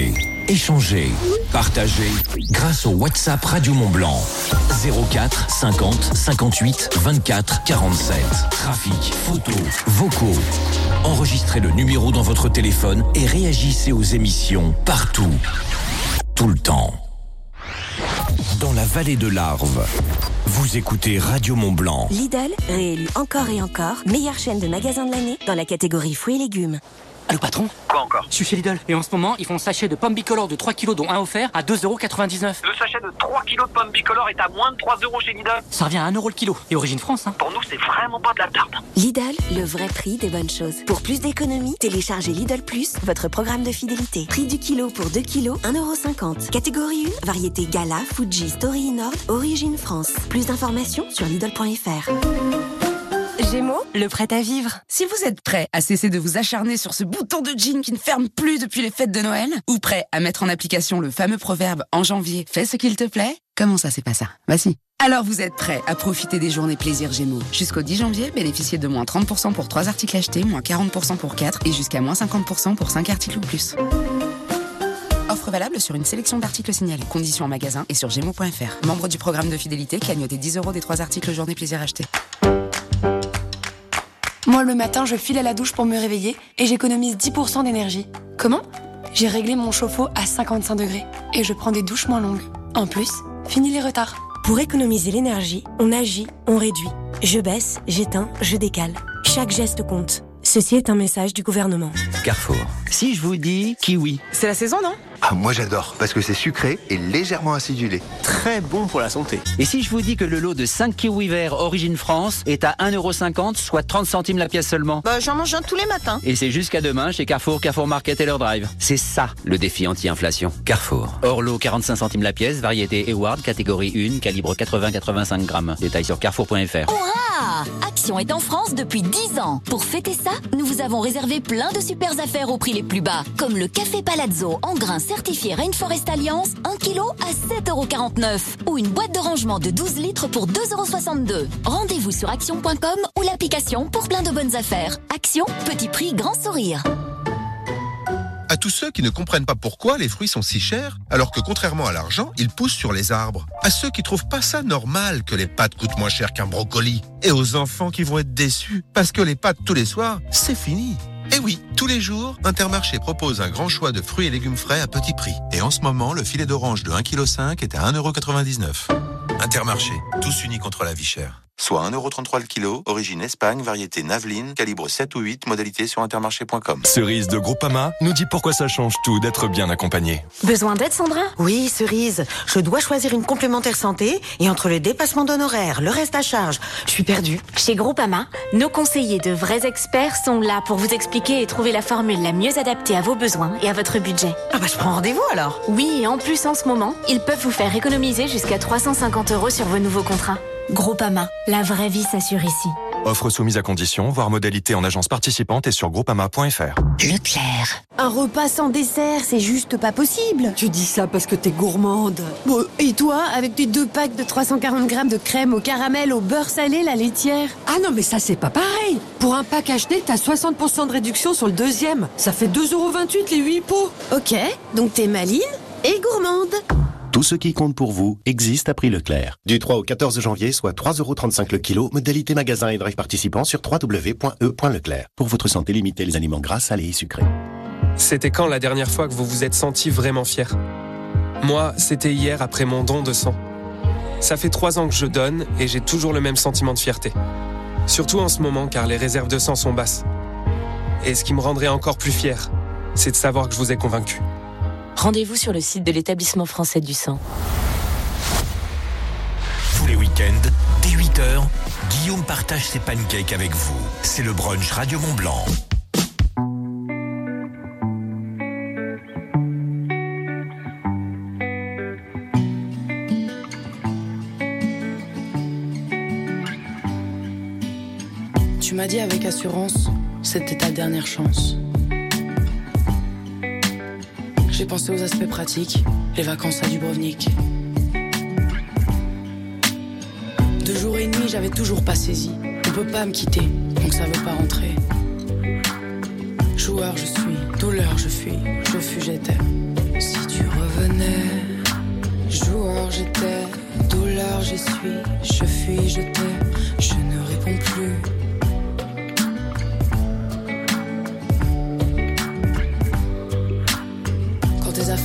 échangez, partagez grâce au WhatsApp Radio Mont-Blanc. zéro quatre cinquante cinquante-huit vingt-quatre quarante-sept. Trafic, photos, vocaux. Enregistrez le numéro dans votre téléphone et réagissez aux émissions partout, tout le temps. Dans la vallée de l'Arve, vous écoutez Radio Mont-Blanc. Lidl, réélu encore et encore, meilleure chaîne de magasins de l'année dans la catégorie fruits et légumes. Allô patron? Quoi encore? Je suis chez Lidl et en ce moment, ils font sachet de pommes bicolores de trois kilos dont un offert à deux euros quatre-vingt-dix-neuf. Le sachet de trois kilos de pommes bicolores est à moins de trois euros chez Lidl. Ça revient à un euro le kilo. Et origine France, hein. Pour nous, c'est vraiment pas de la tarte. Lidl, le vrai prix des bonnes choses. Pour plus d'économies, téléchargez Lidl Plus, votre programme de fidélité. Prix du kilo pour deux kilos, un euro cinquante. Catégorie un, variété Gala, Fuji, Story Nord, origine France. Plus d'informations sur Lidl point F R. Gémeaux, le prêt à vivre. Si vous êtes prêt à cesser de vous acharner sur ce bouton de jean qui ne ferme plus depuis les fêtes de Noël, ou prêt à mettre en application le fameux proverbe en janvier « Fais ce qu'il te plaît », comment ça c'est pas ça? Bah si. Alors vous êtes prêt à profiter des journées plaisir Gémeaux. Jusqu'au dix janvier, bénéficiez de moins trente pour cent pour trois articles achetés, moins quarante pour cent pour quatre et jusqu'à moins cinquante pour cent pour cinq articles ou plus. Offre valable sur une sélection d'articles signalés. Conditions en magasin et sur gémeaux point F R. Membre du programme de fidélité, cagnottez dix euros des trois articles journée plaisir achetés. Moi, le matin, je file à la douche pour me réveiller et j'économise dix pour cent d'énergie. Comment? J'ai réglé mon chauffe-eau à cinquante-cinq degrés et je prends des douches moins longues. En plus, fini les retards. Pour économiser l'énergie, on agit, on réduit. Je baisse, j'éteins, je décale. Chaque geste compte. Ceci est un message du gouvernement. Carrefour. Si je vous dis kiwi. C'est la saison, non? Ah, moi j'adore, parce que c'est sucré et légèrement acidulé. Très bon pour la santé. Et si je vous dis que le lot de cinq kiwis verts origine France est à un euro cinquante, soit trente centimes la pièce seulement? Bah, j'en mange un tous les matins. Et c'est jusqu'à demain chez Carrefour, Carrefour Market et leur drive. C'est ça, le défi anti-inflation. Carrefour. Hors lot, quarante-cinq centimes la pièce, variété Eward, catégorie un, calibre quatre-vingts à quatre-vingt-cinq grammes. Détails sur carrefour point F R. Hurrah! Action est en France depuis dix ans. Pour fêter ça, nous vous avons réservé plein de super affaires au prix les plus bas. Comme le café Palazzo en grains certifié Rainforest Alliance, un kilo à sept euros quarante-neuf. Ou une boîte de rangement de douze litres pour deux euros soixante-deux. Rendez-vous sur action point com ou l'application pour plein de bonnes affaires. Action, petit prix, grand sourire. À tous ceux qui ne comprennent pas pourquoi les fruits sont si chers, alors que contrairement à l'argent, ils poussent sur les arbres. À ceux qui trouvent pas ça normal que les pâtes coûtent moins cher qu'un brocoli. Et aux enfants qui vont être déçus, parce que les pâtes tous les soirs, c'est fini. Et oui, tous les jours, Intermarché propose un grand choix de fruits et légumes frais à petit prix. Et en ce moment, le filet d'orange de un virgule cinq kilos est à un euro quatre-vingt-dix-neuf. Intermarché, tous unis contre la vie chère. Soit un euro trente-trois le kilo, origine Espagne, variété Naveline, calibre sept ou huit, modalité sur intermarché point com. Cerise de Groupama nous dit pourquoi ça change tout d'être bien accompagné. Besoin d'aide, Sandra? Oui, Cerise. Je dois choisir une complémentaire santé et entre le dépassement d'honoraires, le reste à charge, je suis perdue. Chez Groupama, nos conseillers de vrais experts sont là pour vous expliquer et trouver la formule la mieux adaptée à vos besoins et à votre budget. Ah bah je prends rendez-vous alors. Oui, et en plus en ce moment, ils peuvent vous faire économiser jusqu'à trois cent cinquante euros sur vos nouveaux contrats. Groupama, la vraie vie s'assure ici. Offre soumise à condition, voire modalité en agence participante et sur groupama point F R. Leclerc. Un repas sans dessert, c'est juste pas possible. Tu dis ça parce que t'es gourmande. Bon, et toi, avec tes deux packs de trois cent quarante grammes de crème au caramel au beurre salé, la laitière? Ah non, mais ça c'est pas pareil. Pour un pack acheté, t'as soixante pour cent de réduction sur le deuxième. Ça fait deux euros vingt-huit les huit pots. Ok, donc t'es maline et gourmande. Tout ce qui compte pour vous existe à prix Leclerc. Du trois au quatorze janvier, soit trois euros trente-cinq le kilo, modalité magasin et drive participant sur w w w point e point leclerc. Pour votre santé, limitez les aliments gras, salés et sucrés. C'était quand la dernière fois que vous vous êtes senti vraiment fier? Moi, c'était hier après mon don de sang. Ça fait trois ans que je donne et j'ai toujours le même sentiment de fierté. Surtout en ce moment car les réserves de sang sont basses. Et ce qui me rendrait encore plus fier, c'est de savoir que je vous ai convaincu. Rendez-vous sur le site de l'établissement français du sang. Tous les week-ends, dès huit heures, Guillaume partage ses pancakes avec vous. C'est le brunch Radio Mont-Blanc. Tu m'as dit avec assurance, c'était ta dernière chance. J'ai pensé aux aspects pratiques, les vacances à Dubrovnik. Deux jours et demi, j'avais toujours pas saisi. On peut pas me quitter, donc ça veut pas rentrer. Joueur je suis, douleur je fuis, je fuis j'étais. Si tu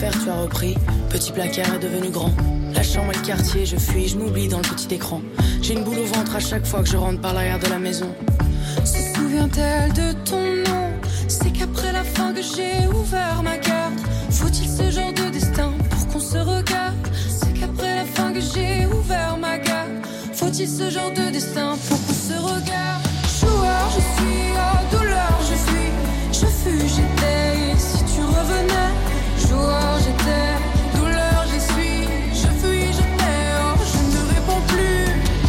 faire, tu as repris. Petit placard est devenu grand. La chambre et le quartier, je fuis, je m'oublie dans le petit écran. J'ai une boule au ventre à chaque fois que je rentre par l'arrière de la maison. Se souvient-elle de ton nom? C'est qu'après la fin que j'ai ouvert ma carte. Faut-il ce genre de destin pour qu'on se regarde? C'est qu'après la fin que j'ai ouvert ma carte. Faut-il ce genre de destin pour qu'on se regarde? Joueur, je suis, oh douleur, je fuis. Je fus, j'étais, et si tu revenais? Joueur, j'étais, douleur, je suis. Je fuis, j'étais, oh, je ne réponds plus.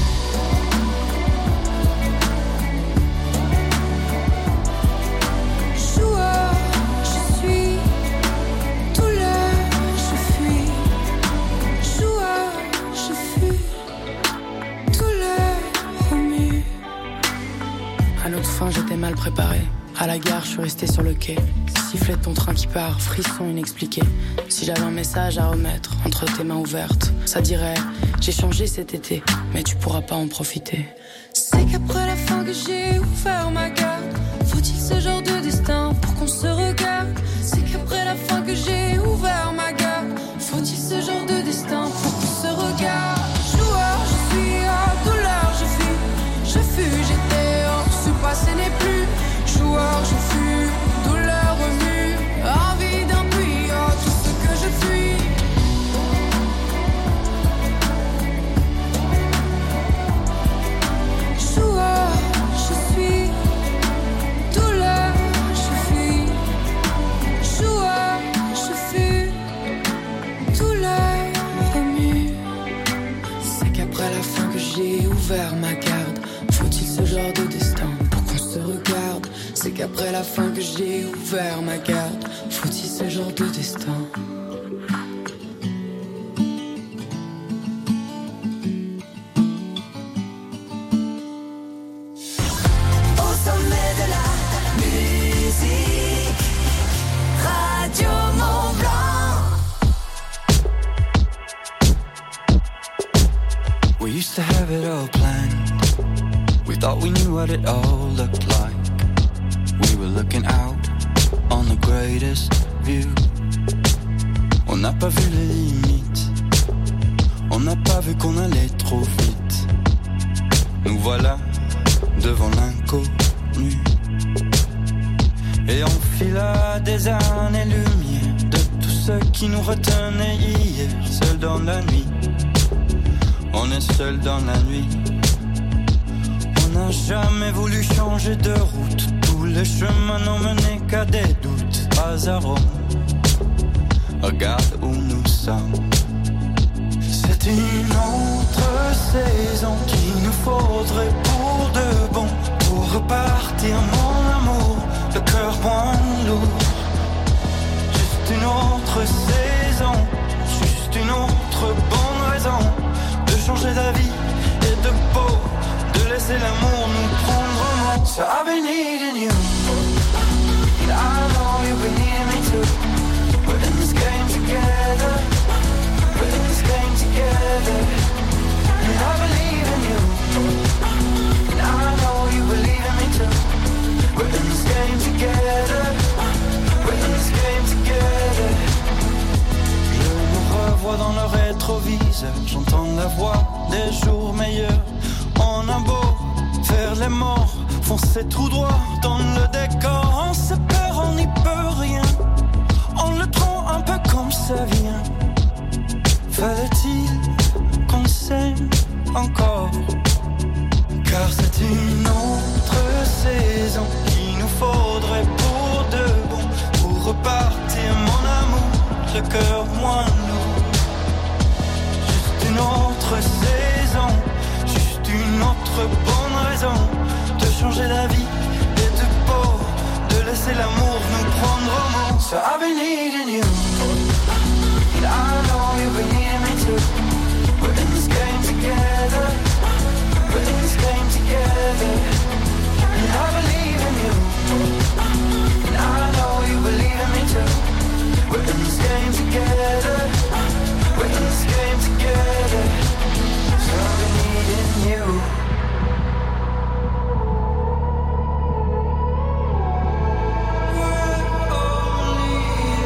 Joueur, je suis, douleur, je fuis. Joueur, je fuis, douleur, remue. À notre fin, j'étais mal préparé. À la gare, je suis resté sur le quai. Sifflet de ton train qui part, frisson inexpliqué. Si j'avais un message à remettre entre tes mains ouvertes, ça dirait: j'ai changé cet été, mais tu pourras pas en profiter. C'est qu'après la fin que j'ai ouvert ma garde. Faut-il ce genre de destin pour qu'on se regarde? C'est qu'après la fin que j'ai ouvert ma garde. Faut-il ce genre de destin pour qu'on se regarde? Joueur, je suis, oh douleur, je fuis. Je fus, j'étais, oh ce passé n'est plus. Joueur, je fus, douleur remue. Envie d'un puits, oh tout ce que je fuis. Joueur, je suis, douleur, je fuis. Joueur, je fus, douleur remue. C'est qu'après la fin que j'ai ouvert ma garde. Faut-il ce genre de destin pour qu'on se regarde? C'est qu'après la fin que j'ai ouvert ma garde. Faut-il ce genre de destin? Au sommet de la musique, Radio Mont-Blanc. We used to have it all planned. We thought we knew what it all looked like. We were looking out on the greatest view. On n'a pas vu les limites. On n'a pas vu qu'on allait trop vite. Nous voilà devant l'inconnu. Et on fila des années-lumière de tout ce qui nous retenait hier. Seul dans la nuit. On est seul dans la nuit. On n'a jamais voulu changer de route. Tous les chemins n'ont mené qu'à des doutes. Pas à Rome. Regarde où nous sommes. C'est une autre saison qu'il nous faudrait pour de bon. Pour repartir mon amour, le cœur moins lourd. Juste une autre saison, juste une autre bonne raison de changer d'avis et de peau, de laisser l'amour nous prendre en main. So I've been needing you, and I know you've been needing me too. We're in this game together, we're in this game together. And I believe in you, and I know you believe in me too. We're in this game together, we're in this game together. Je me revois dans le rétroviseur, j'entends la voix des jours meilleurs. On a beau faire les morts, foncer tout droit dans le décor. On se perd, on n'y peut rien. On le prend un peu comme ça vient. Fallait-il qu'on s'aime encore? Car c'est une autre saison qu'il nous faudrait pour de bon. Pour repartir mon amour, le cœur moins lourd. Juste une autre saison, juste une autre bonne raison de changer d'avis et de peau, de laisser l'amour nous prendre au mot. So I've been needing you, and I know you've been needing me too. We're in this game together, we're in this game together. And I believe in you, and I know you believe in me too. We're in this game together, we're in this game together. So I've been needing you. We're all needing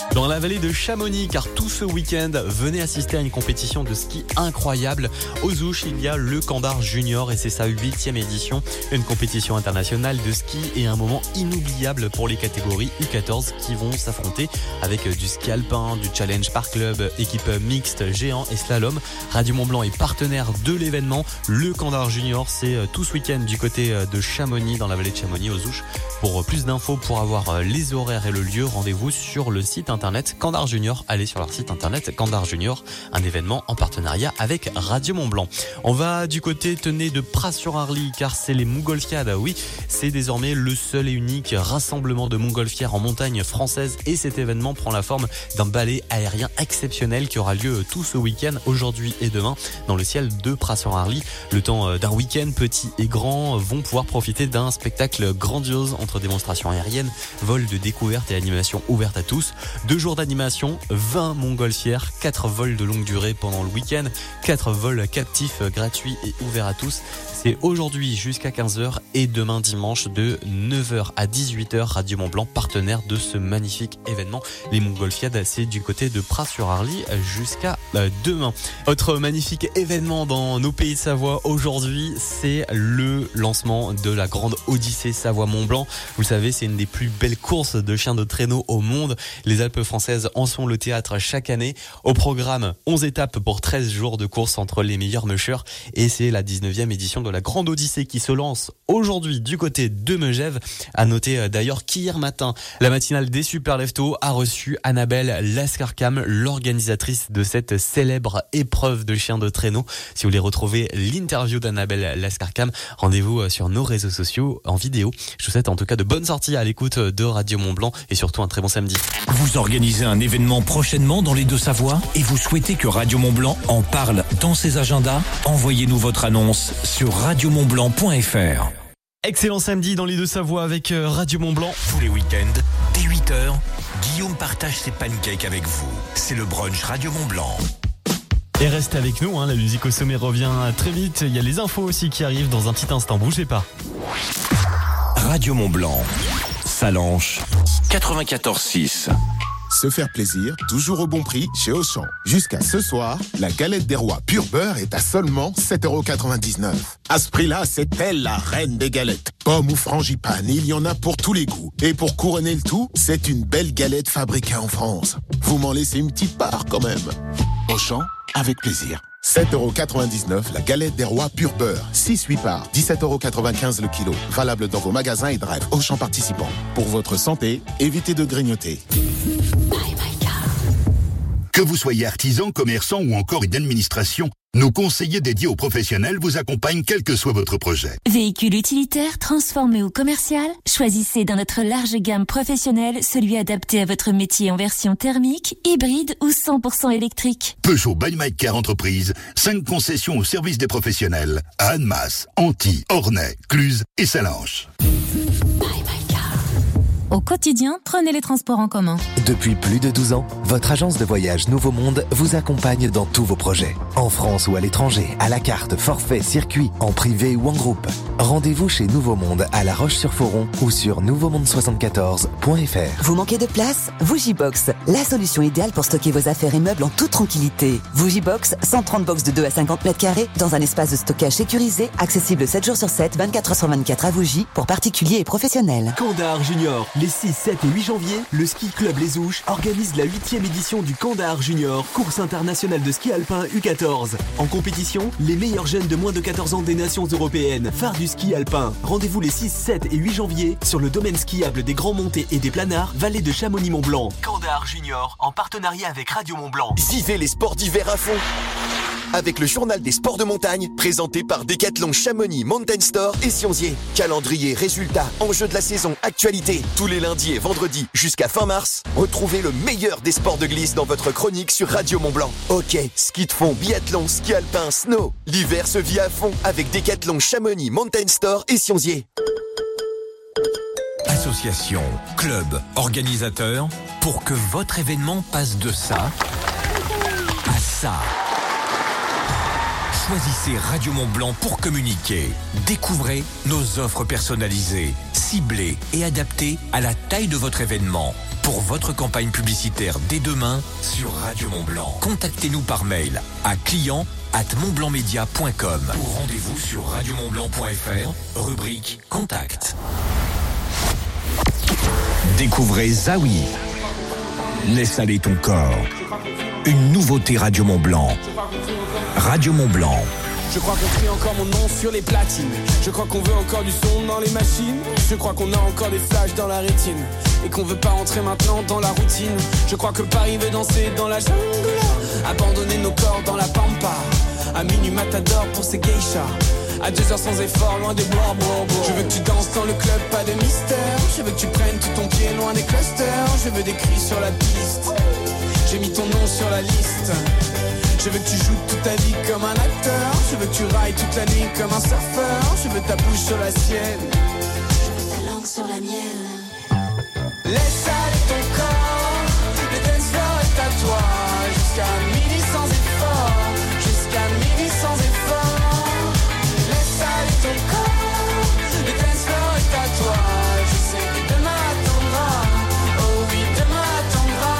Dans la vallée de Chamonix, car tout ce week-end, venez assister à une compétition de ski incroyable. Aux Ouches, il y a le Candar Junior et c'est sa huitième édition. Une compétition internationale de ski et un moment inoubliable pour les catégories U quatorze qui vont s'affronter avec du ski alpin, du challenge par club, équipe mixte, géant et slalom. Radio Mont-Blanc est partenaire de l'événement. Le Candar Junior, c'est tout ce week-end du côté de Chamonix, dans la vallée de Chamonix, aux Ouches. Pour plus d'infos, pour avoir les horaires et le lieu, rendez-vous sur le site internet Candar Junior. Allez sur leur site internet Candar Junior, un événement en partenariat avec Radio Mont-Blanc. On va du côté, tenez, de Pras-sur-Arly, car c'est les Montgolfiades. Oui, c'est désormais le seul et unique rassemblement de montgolfières en montagne française et cet événement prend la forme d'un ballet aérien exceptionnel qui aura lieu tout ce week-end, aujourd'hui et demain, dans le ciel de Pras-sur-Arly. Le temps d'un week-end, petits et grands vont pouvoir profiter d'un spectacle grandiose entre démonstrations aériennes, vols de découverte et animations ouvertes à tous. Deux jours d'animation, vingt montgolfières, quatre vols de longue durée pendant le week-end, quatre vols captifs gratuits et ouverts à tous. C'est aujourd'hui jusqu'à quinze heures et demain dimanche de neuf heures à dix-huit heures. Radio Mont-Blanc, partenaire de ce magnifique événement. Les Montgolfiades, c'est du côté de Pras-sur-Arly jusqu'à demain. Autre magnifique événement dans nos pays de Savoie aujourd'hui, c'est le lancement de la grande Odyssée Savoie-Mont-Blanc. Vous le savez, c'est une des plus belles courses de chiens de traîneau au monde. Les Alpes françaises en sont le théâtre chaque année. Au programme, onze étapes pour treize jours de course entre les meilleurs mushers. Et c'est la dix-neuvième édition de la Grande Odyssée qui se lance aujourd'hui du côté de Megève. À noter d'ailleurs qu'hier matin, la matinale des Super Leftos a reçu Annabelle Lascarcam, l'organisatrice de cette célèbre épreuve de chiens de traîneau. Si vous voulez retrouver l'interview d'Annabelle Lascarcam, rendez-vous sur nos réseaux sociaux en vidéo. Je vous souhaite en tout cas de bonnes sorties à l'écoute de Radio Mont-Blanc et surtout un très bon samedi. Vous organisez un événement prochainement dans les Deux-Savoies et vous souhaitez que Radio Mont-Blanc en parle dans ses agendas? Envoyez-nous votre annonce sur radio mont blanc point f r. Excellent samedi dans les Deux-Savoies avec Radio Mont-Blanc. Tous les week-ends, dès huit heures, Guillaume partage ses pancakes avec vous. C'est le brunch Radio Mont-Blanc. Et restez avec nous, hein, la musique au sommet revient très vite. Il y a les infos aussi qui arrivent dans un petit instant, bougez pas. Radio Mont-Blanc, Salanches, quatre-vingt-quatorze six. Se faire plaisir, toujours au bon prix chez Auchan. Jusqu'à ce soir, la galette des rois pur beurre est à seulement sept euros quatre-vingt-dix-neuf. À ce prix-là, c'est elle la reine des galettes. Pomme ou frangipane, il y en a pour tous les goûts. Et pour couronner le tout, c'est une belle galette fabriquée en France. Vous m'en laissez une petite part quand même. Auchan, avec plaisir. sept euros quatre-vingt-dix-neuf, la galette des rois pur beurre. six huit parts, dix-sept euros quatre-vingt-quinze le kilo. Valable dans vos magasins et drive Auchan participants. Pour votre santé, évitez de grignoter. Que vous soyez artisan, commerçant ou encore une administration, nos conseillers dédiés aux professionnels vous accompagnent quel que soit votre projet. Véhicule utilitaire, transformé ou commercial, choisissez dans notre large gamme professionnelle celui adapté à votre métier en version thermique, hybride ou cent pour cent électrique. Peugeot by My Car Entreprise, cinq concessions au service des professionnels à Annemasse, Antilles, Ornay, Cluse et Salanches. Au quotidien, prenez les transports en commun. Depuis plus de douze ans, votre agence de voyage Nouveau Monde vous accompagne dans tous vos projets. En France ou à l'étranger, à la carte, forfait, circuit, en privé ou en groupe. Rendez-vous chez Nouveau Monde à La Roche-sur-Foron ou sur nouveau monde soixante-quatorze point f r. Vous manquez de place? Vugibox, la solution idéale pour stocker vos affaires et meubles en toute tranquillité. Vugibox, cent trente box de deux à cinquante mètres carrés dans un espace de stockage sécurisé, accessible sept jours sur sept, vingt-quatre heures sur vingt-quatre à Vougy pour particuliers et professionnels. Candar Junior. Les six, sept et huit janvier, le Ski Club Les Ouches organise la huitième édition du Candar Junior, course internationale de ski alpin U quatorze. En compétition, les meilleurs jeunes de moins de quatorze ans des nations européennes, phares du ski alpin. Rendez-vous les six, sept et huit janvier sur le domaine skiable des Grands Montées et des Planards, vallée de Chamonix-Mont-Blanc. Candar Junior, en partenariat avec Radio Mont-Blanc. Vivez les sports d'hiver à fond avec le journal des sports de montagne présenté par Decathlon Chamonix Mountain Store et Sionzier. Calendrier, résultats, enjeux de la saison, actualité. Tous les lundis et vendredis jusqu'à fin mars, retrouvez le meilleur des sports de glisse dans votre chronique sur Radio Mont-Blanc. Hockey, ski de fond, biathlon, ski alpin, snow. L'hiver se vit à fond avec Decathlon Chamonix Mountain Store et Sionzier. Association, club, organisateur, pour que votre événement passe de ça à ça. Choisissez Radio Mont-Blanc pour communiquer. Découvrez nos offres personnalisées. ciblée et adaptée à la taille de votre événement. Pour votre campagne publicitaire dès demain sur Radio Mont-Blanc. Contactez-nous par mail à client arobase montblancmedia point com ou rendez-vous sur radio mont blanc point f r, rubrique Contact. Découvrez Zawi. Laisse aller ton corps. Une nouveauté Radio Mont-Blanc. Radio Mont-Blanc. Je crois qu'on crie encore mon nom sur les platines. Je crois qu'on veut encore du son dans les machines. Je crois qu'on a encore des flashs dans la rétine. Et qu'on veut pas entrer maintenant dans la routine. Je crois que Paris veut danser dans la jungle. Abandonner nos corps dans la pampa. À minuit matador pour ces geishas. À deux heures sans effort, loin des bois, bois, bois. Je veux que tu danses dans le club, pas de mystère. Je veux que tu prennes tout ton pied loin des clusters. Je veux des cris sur la piste. J'ai mis ton nom sur la liste. Je veux que tu joues toute ta vie comme un acteur. Je veux que tu railles toute la nuit comme un surfeur. Je veux ta bouche sur la sienne. Je veux ta langue sur la mienne. Laisse aller ton corps. Le dance floor est à toi. Jusqu'à midi sans effort. Jusqu'à midi sans effort. Laisse aller ton corps. Le dance floor est à toi. Je sais que demain attendra. Oh oui, demain attendra.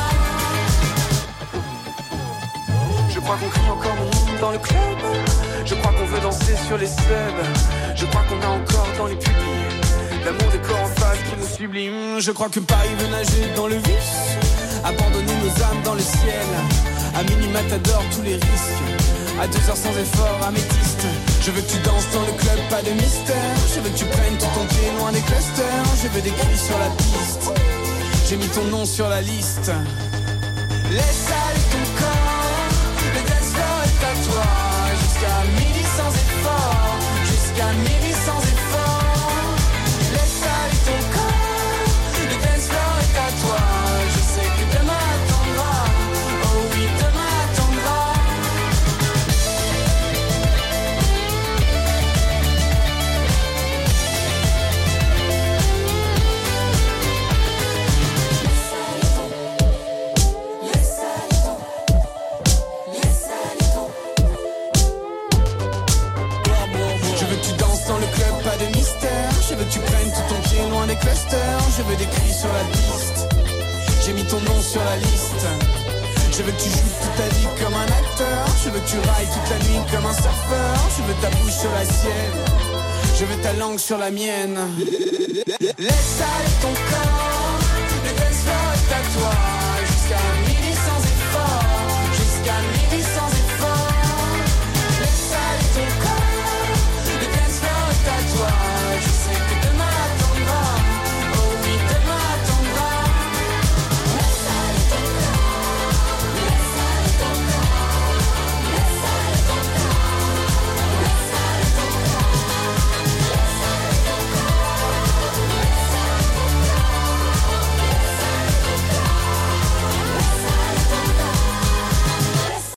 Je crois qu'on crie encore mon nom dans le club. Je crois qu'on veut danser sur les subs. Je crois qu'on a encore dans les pupilles l'amour des corps en face qui nous sublime. Je crois que Paris veut nager dans le vice. Abandonner nos âmes dans le ciel. À minuit matador tous les risques. À deux heures sans effort, améthyste. Je veux que tu danses dans le club, pas de mystère. Je veux que tu prennes tout ton pied loin des clusters. Je veux des cris sur la piste. J'ai mis ton nom sur la liste. Laisse aller ton corps. Le dance floor est à toi. Jusqu'à midi sans effort. Jusqu'à midi sans effort. Laisse aller ton corps. Le dance floor est à toi. Je sais que demain attendra. Oh oui, demain attendra. Je veux que tu prennes tout ton pied loin des clusters. Je veux des cris sur la piste. J'ai mis ton nom sur la liste. Je veux que tu joues toute ta vie comme un acteur. Je veux que tu railles toute la nuit comme un surfeur. Je veux ta bouche sur la sienne. Je veux ta langue sur la mienne. Laisse aller ton corps. Le dance floor est à toi.